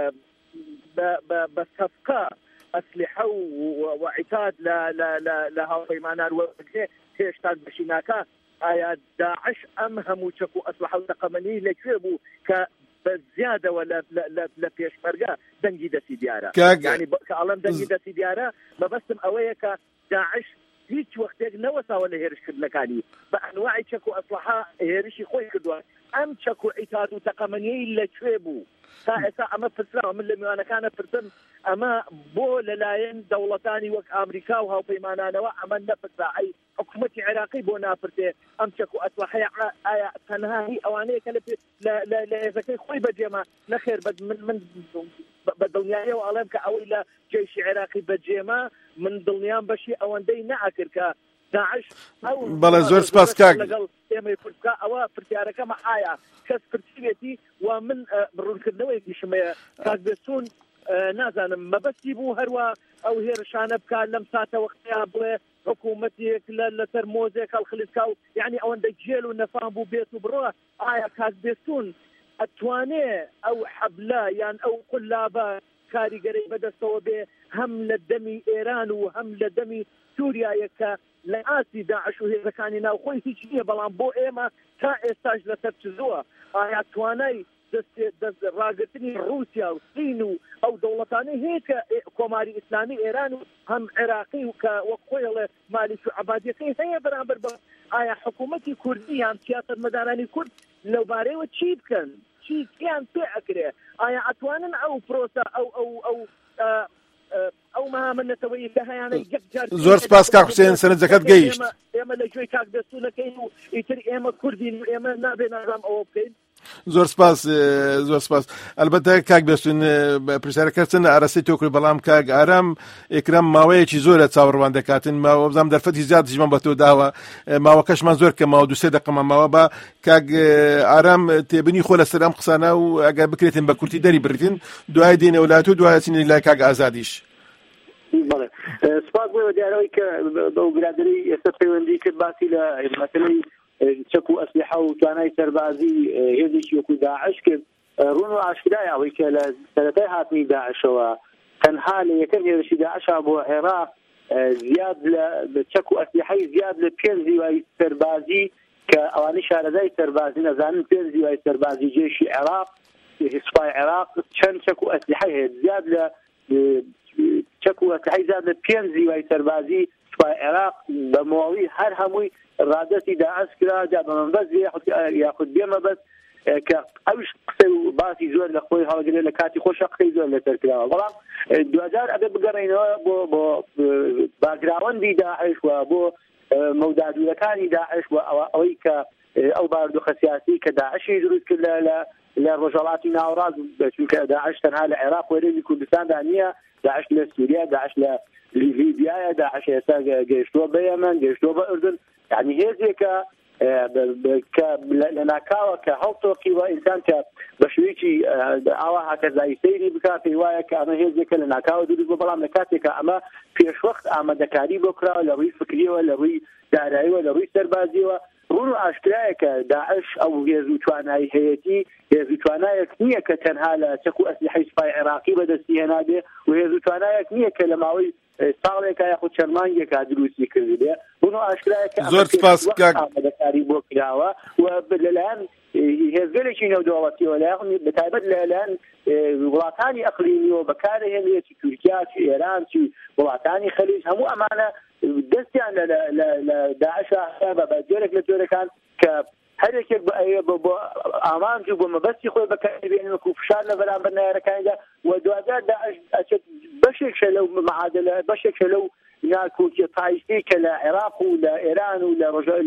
بە سەفقە ئەسلحە و عیتاد لە هاوپەیمانان وەرگێ هێشتا بەشیناکە، ئایا داعش ئەم هەموو چەک و ئەسلحە و تەقەمەنی لەکوێ بوو کە بە زیادەوە لە پێشمەرگە دەنگی دەستی دیارە؟ یعنی کە ئەڵەم دەنگی دەستی دیارە مەبەستم ئەوەیە کە داعش هیچ وەختێک نەوەساوە لە هێرشکردنەکانی بە ئەنواعی چەک و ئەسلحە هێرشی خۆی کردووە. ئەم چەک و عیتاد و تەقەمەنیەی لەکوێ بوو؟ تا ئێستا ئەمە پرسراوە. من لە میوانەکانە پرسم ئەمە بۆ لەلایەن دەوڵەتانی وەک ئامریکا و هاوپەیمانانەوە ئەمە نەپرسا؟ ئەی حکوومەتی عێراقی بۆ ناپرسێ ئەم چەک و ئەسلحەیە ئایا تەنها هی ئەوانەیە کە لە هێزەکەی خۆی بەجێمە نەخێر؟ من بە دڵنیاییەوە ئەڵێم کە ئەوەی لە جێشی عێراقی بەجێمە من دڵنیام بەشی ئەوەندەی نەئاکرد کە داعش بەڵێ زۆر سپاس کاک لەگەڵ ئێمەی کوردکە. ئەوە پرسیارەکەمە ئایا کەس پرسیوێتی و من بڕوونکردنەوەیکی شمەیە کاک بێستوون نازانم مەبەستی بوو هەروە ئەو هێرشانە بکات لەم ساتە وەختەیە بڵێ حکوومەتێک لەسەر مۆزێک هەڵخلیسکا و یعنی ئەوەندە جێل و نەفام بوو بێت و بڕۆ. ئایا کاک بێستوون ئەتوانێ ئەو حەبلە یان ئەو قولابە کاریگەرەی بەدەستەوە بێ هەم لە دەمی ئێران و هەم لە دەمی سووریایە کە لە ئاسی داعش و هێزەکانی ناوخۆی هیچ نییە، بەڵام بۆ ئێمە تا ئێستاش لەسەر چزووە؟ ئایا توانای ڕاگرتنی رووسیا و سین و ئەو دەوڵەتانەی هەیە کە کۆماری ئیسلامی ئێران و هەم عێراقی و کە وەک خۆی مالیک و عەبادیەکەی هەیە بەرامبەر بە ئایا حکوومەتی کوردی یان سیاسەتمەدارانی کورد لەوبارەیەوە چی بکەن؟ چیان پێ ئەکرێ؟ ئایا ئەتوانن ئەو پرۆسە ئەو مامەنەتەوەی کە هەیانەی زۆر سپاس کاک حوسێن سەرنجەکەت گەیشت. ئێمە لە گوێی کاک بێستوونەکەین و ئیتر ئێمە کوردین و ئێمە نابێ نازام ئەوە بکەین. زۆر سپاس زۆر سپاس. ئەلبەتە کاک بێستوون پرسیارەکە چەندە ئارەسەی تۆکری، بەڵام کاک ئارام ئێکرام ماوەیەکی زۆرە چاوەڕوان دەکاتن. ماوە بزانام دەرفەتی زیادیشمان بە تۆ داوە، ماوەکەشمان زۆر کە ماوە 2-3 دقەمان ماوە. بە کاک ئارام تێبنی خۆ لەسەر ئەم قسانە و ئەگەر بکرێتن بە کورتی دەری بڕیتن دوای دێنە وڵات و دوای چینی لای کاک ئازادیش. بەڵێ سپاس بۆ دیارەوەی کە بەو برادری ئێستا پەیوەندی کرد باسی لە مەسەلەی چەک و ئەسلحە و توانای سەربازی هێزێکی وەکو داعش کرد ڕوون و ئاشکرایە ئەوەی کە لە سەرەتای هاتنی داعشەوە تەنها لە یەکەم هێرشی داعشا بۆ عێراق زیاد لە چەک و ئەسلحەی زیاد لە 5 زیوای سەربازی کە ئەوانەی شارەزای سەربازی نەزانن 5 زیوای سەربازی جێشی عێراق سوپای عێراق چەند چەک و ئەسلحەی هەیە زیاد لە چەک و ئەسلحەی زیاد لە 5 زیوای سەربازی سوپای عێراق بە مواوی هەر هەمووی ڕادەتی داعش کرا جا بە منبەز یاخود بێمە بەس کە ئەوش قسە و باسی زۆر لە خۆی هەڵگرێت لە کاتی خۆشە قسەی زۆر لەسەر کراوە بەڵام دوجار ئەبێ بگەڕێنەوە بۆ باگراوەندی داعش و بۆ مەودادوورەکانی داعش و ئەوەی کە ئەو باردۆخە سیاسی کە داعشی دروست کرد لە ڕۆژهەڵاتی ناوەڕاست چونکە داعش تەنها لە عێراق و هەرێمی کوردستاندا نییە داعش لە سووریا داعش لە لیبیایە داعش ئێستا گەیشتووە بە یەمەن گەیشتووە بە ئوردن یعنی هێزێکە لە ناکاوە کە هەڵتۆقیوە ئینسان کە بە شوێکی ئاوا هاکەزایی سەیری بکات پێی وایە کە ئەمە هێزێکە لە ناکاوە دروست بوو بەڵام لە کاتێکە ئەمە پێشوەخت ئامادەکاری بۆ کراوە لە ڕووی فکریەوە لە ڕووی داراییەوە لە ڕووی سەربازیەوە ڕوون و ئاشکرایە کە داعش ئەو هێز و توانایی هەیەتی هێز و توانایەک نییە کە تەنها لە چەک و ئەسلحەی سوپای عێراقی بەدەستی هێنابێ و هێز و توانایەک نییە کە لە ماوەی ساڵێکە یاخود چەرمانگێکا دروستی کردبێ بوون و ئاشکرایە کە زۆر سپاس ئامادەکاری بۆ کراوە و لەلایەن هێزگەلێکی نێودەوڵەتیەوە بەتایبەت لەلایەن وڵاتانی ئەقلیمیەوە بەکارهێنێتی تورکیا چی ئێران چی وڵاتانی خەلیج هەموو ئەمانە دەستیان لە داعشە بە جۆرێک لە جۆرەکان کە هەرێکێک بۆ ئامانج و بۆ مەبەستی خۆی بەکاربێنن وەکو فشار لە بەرامبەر نایەرەکانیدا و دوجار داعش ئەچێت بەشێکشە لەو معادلە بەشێکشە لەو ناکۆکیە پایشتەی کە لە عێراق و لە ئێران و لە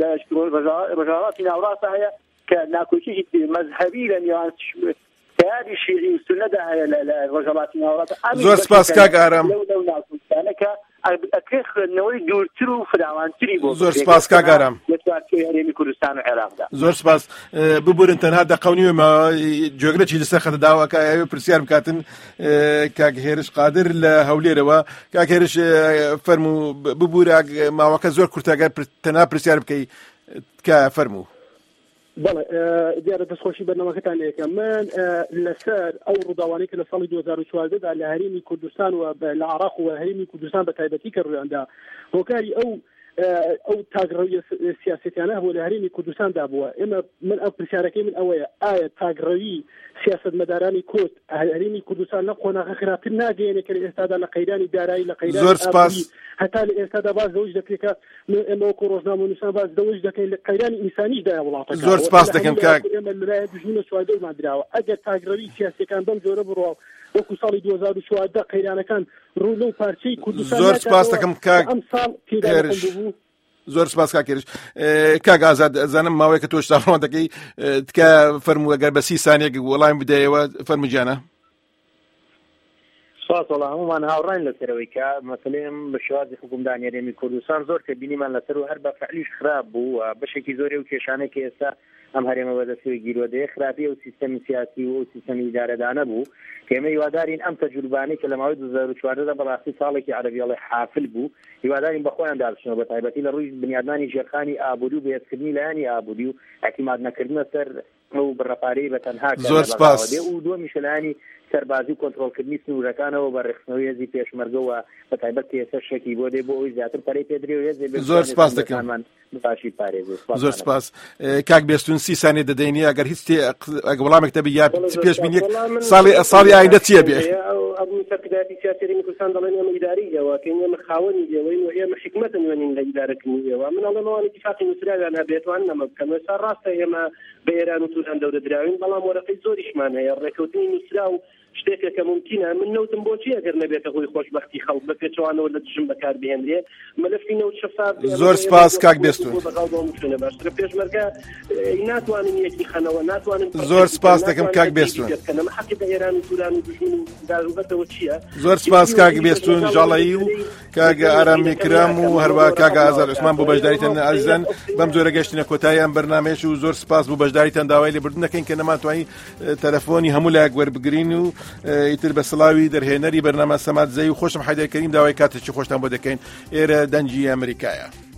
ڕۆژهەڵاتی ناوەڕاستە هەیە کە ناکۆکیی مەذهبی لە نێوان تیاری شیعی و سونەدا هەیە لە ڕۆژهەڵاتی ناوەڕاستە زۆر سپاس کاک ئارام لەو ناکۆکیانەکە ئەکرێ خوێندنەوەی دوورتر و فراوانتری بۆ زۆر سپاس کاک ئارام هەرێمی کوردستان و عێراقدا زۆر سپاس ببورن تەنها دەقەونیوەمە جۆگرەی لەسەر خەتە داواکە ئەوێ پرسیار بکاتن کاک هێرش قادر لە هەولێرەوە کاک هێرش فەرموو ببورە ماوەکە زۆر کورتەگەر تەنها پرسیار بکەی کە فەرموو بەڵێ دیارە دەستخۆشی بەرنامەکەتان لێکە من لەسەر ئەو ڕووداوانەی کە لە ساڵی 2014دا لە هەرێمی کوردستان و لە عێراق و هەرێمی کوردستان بە تایبەتی کە ڕوویاندا هۆکاری ئەو تاگڕەوی سیاسەتیانە هەبوو لە هەرێمی کوردستاندا بووە ئێمە من ئەو پرسیارەکەی من ئەوەیە ئایا تاگڕەوی سیاسەتمەدارانی کورد هەرێمی کوردستان لە قۆناغە خراپتر ناگەیەنێت کە لە ئێستادا لە قەیرانی دارایی لە قەیرانی زۆر سپاس هەتا لە ئێستادا باز دەوش دەکرێت کە ئێمە وەکو ڕۆژنامە و نووسان باز دەوش دەکەین لە قەیرانی ئینسانیشدایە وڵاتەکە زۆر سپاس دەکەم کاک ئێمە لەلایەن دوژمنە سوادەومان دراوە ئەگەر تاگڕەوی سیاسیەکان بەم جۆرە بڕۆ وەکو ساڵی 2014 قەیرانەکان ڕوو لەو پارچەی کوردستان زۆر سپاس دەکەم کاک ئەم ساڵ تێدا زۆر سپاس کاکێرش کاک ئازاد زانم ماوەیە کە تۆش تاڕۆن دەکەی تکە فەرموو ئەگەر بە 30 سانیەک وەڵام بدەیەوە فەرمووجانە سپاس وڵا هەمومان هاوڕاین لەسەرەوەی کە مەسەلەیەم بە شێوازی حکومدانی هەرێمی کوردستان زۆر کە بینیمان لەسەر و هەر بە فعلیش خراپ بوو بەشێکی زۆری و کێشانەی کە ئێستا ئەم هەرێمە بەدەستەوەی گیرۆدەیە خراپی و سیستەمی سیاسی و سیستەمی ئیدارەدانە بوو کە ئێمە هیوادارین ئەم تەجروبانەی کە لە ماوەی 2014 بەڕاستی ساڵێکی عەرەبیەڵی حافل بوو هیوادارین بەخۆیان دابچنەوە بە تایبەتی لە ڕووی بنیادمانی ژێرخانی ئابووری و بەهێزکردنی لایەنی ئابووری و اعتیماد نەکردنە سەر ئەو بڕەپارەی بە تەنها زۆر سپاس و دووەمیش لایەنی سەربازی و کۆنتڕۆڵکردنی سنوورەکانەوە بە ڕێخستنەوەی هێزی پێشمەرگەوە بە تایبەت کێسە شەکی بۆ دێ بۆ ئەوی زیاتر پەرەی پێدرێ و هێزێ زۆر سپاس دەکەم باشی پارێزێ زۆر سپاس کاک بێستون 30 سانێ دەدەینی ئەگەر هیچ وەڵامێک دەبی یا پێش بینیەک ساڵی ئاینده چییە بێ سەرکردایەتی سیاسی هەرێمی کوردستان دەڵێن ئێمە ئیداریەوە کە ئێمە خاوەنی ئێوەین و ئێمە حکمەتە نوێنین لە ئیدارەکردنی ئێوە من ئەڵێمەوانی اتفاقی نووسراویان هەبێتوان نەمە بکەم ێستا ڕاستە ئێمە بە ئێران و توران دەورە دراوین بەڵام وەرەقەی زۆریشمان هەیە ڕێکەوتنی نووسرا و شتێکە کە ممکنە من نەوتم بۆچی ئەگەر نەبێتە هۆی خۆشبەختی خەڵک بە پێچوانەوە لە دژم بەکار بهێنرێ مەلەفی نەوت شەفاف زۆر سپاس کاک بێستون باشترە پێشمەرگە ناتوانین یەکی خەنەوە ناتوانین زۆر سپاس دەکەم کاک بێستون حەقی بە ئێران و توران و دژمن و داروبەتەوە چییە زۆر سپاس کاک بێستون ژاڵایی و کاک ئارامی کرام و هەروە کاک ئازاد عوسمان بۆ بەشداریتان عەزیزان بەم جۆرە گەشتنە کۆتاییان بەرنامەیەش و زۆر سپاس بۆ بەشداریتان داوای لێبوردن دەکەین کە نەماتوانی تەلەفۆنی هەموو لایەک وەربگرین و ئیتر بە سڵاوی دەرهێنەری بەرنامە سەمات زەی و خۆشم حەیدەر کەریم داوای کاتێکی خۆشتان بۆ دەکەین ئێرە دەنجی ئەمریکایە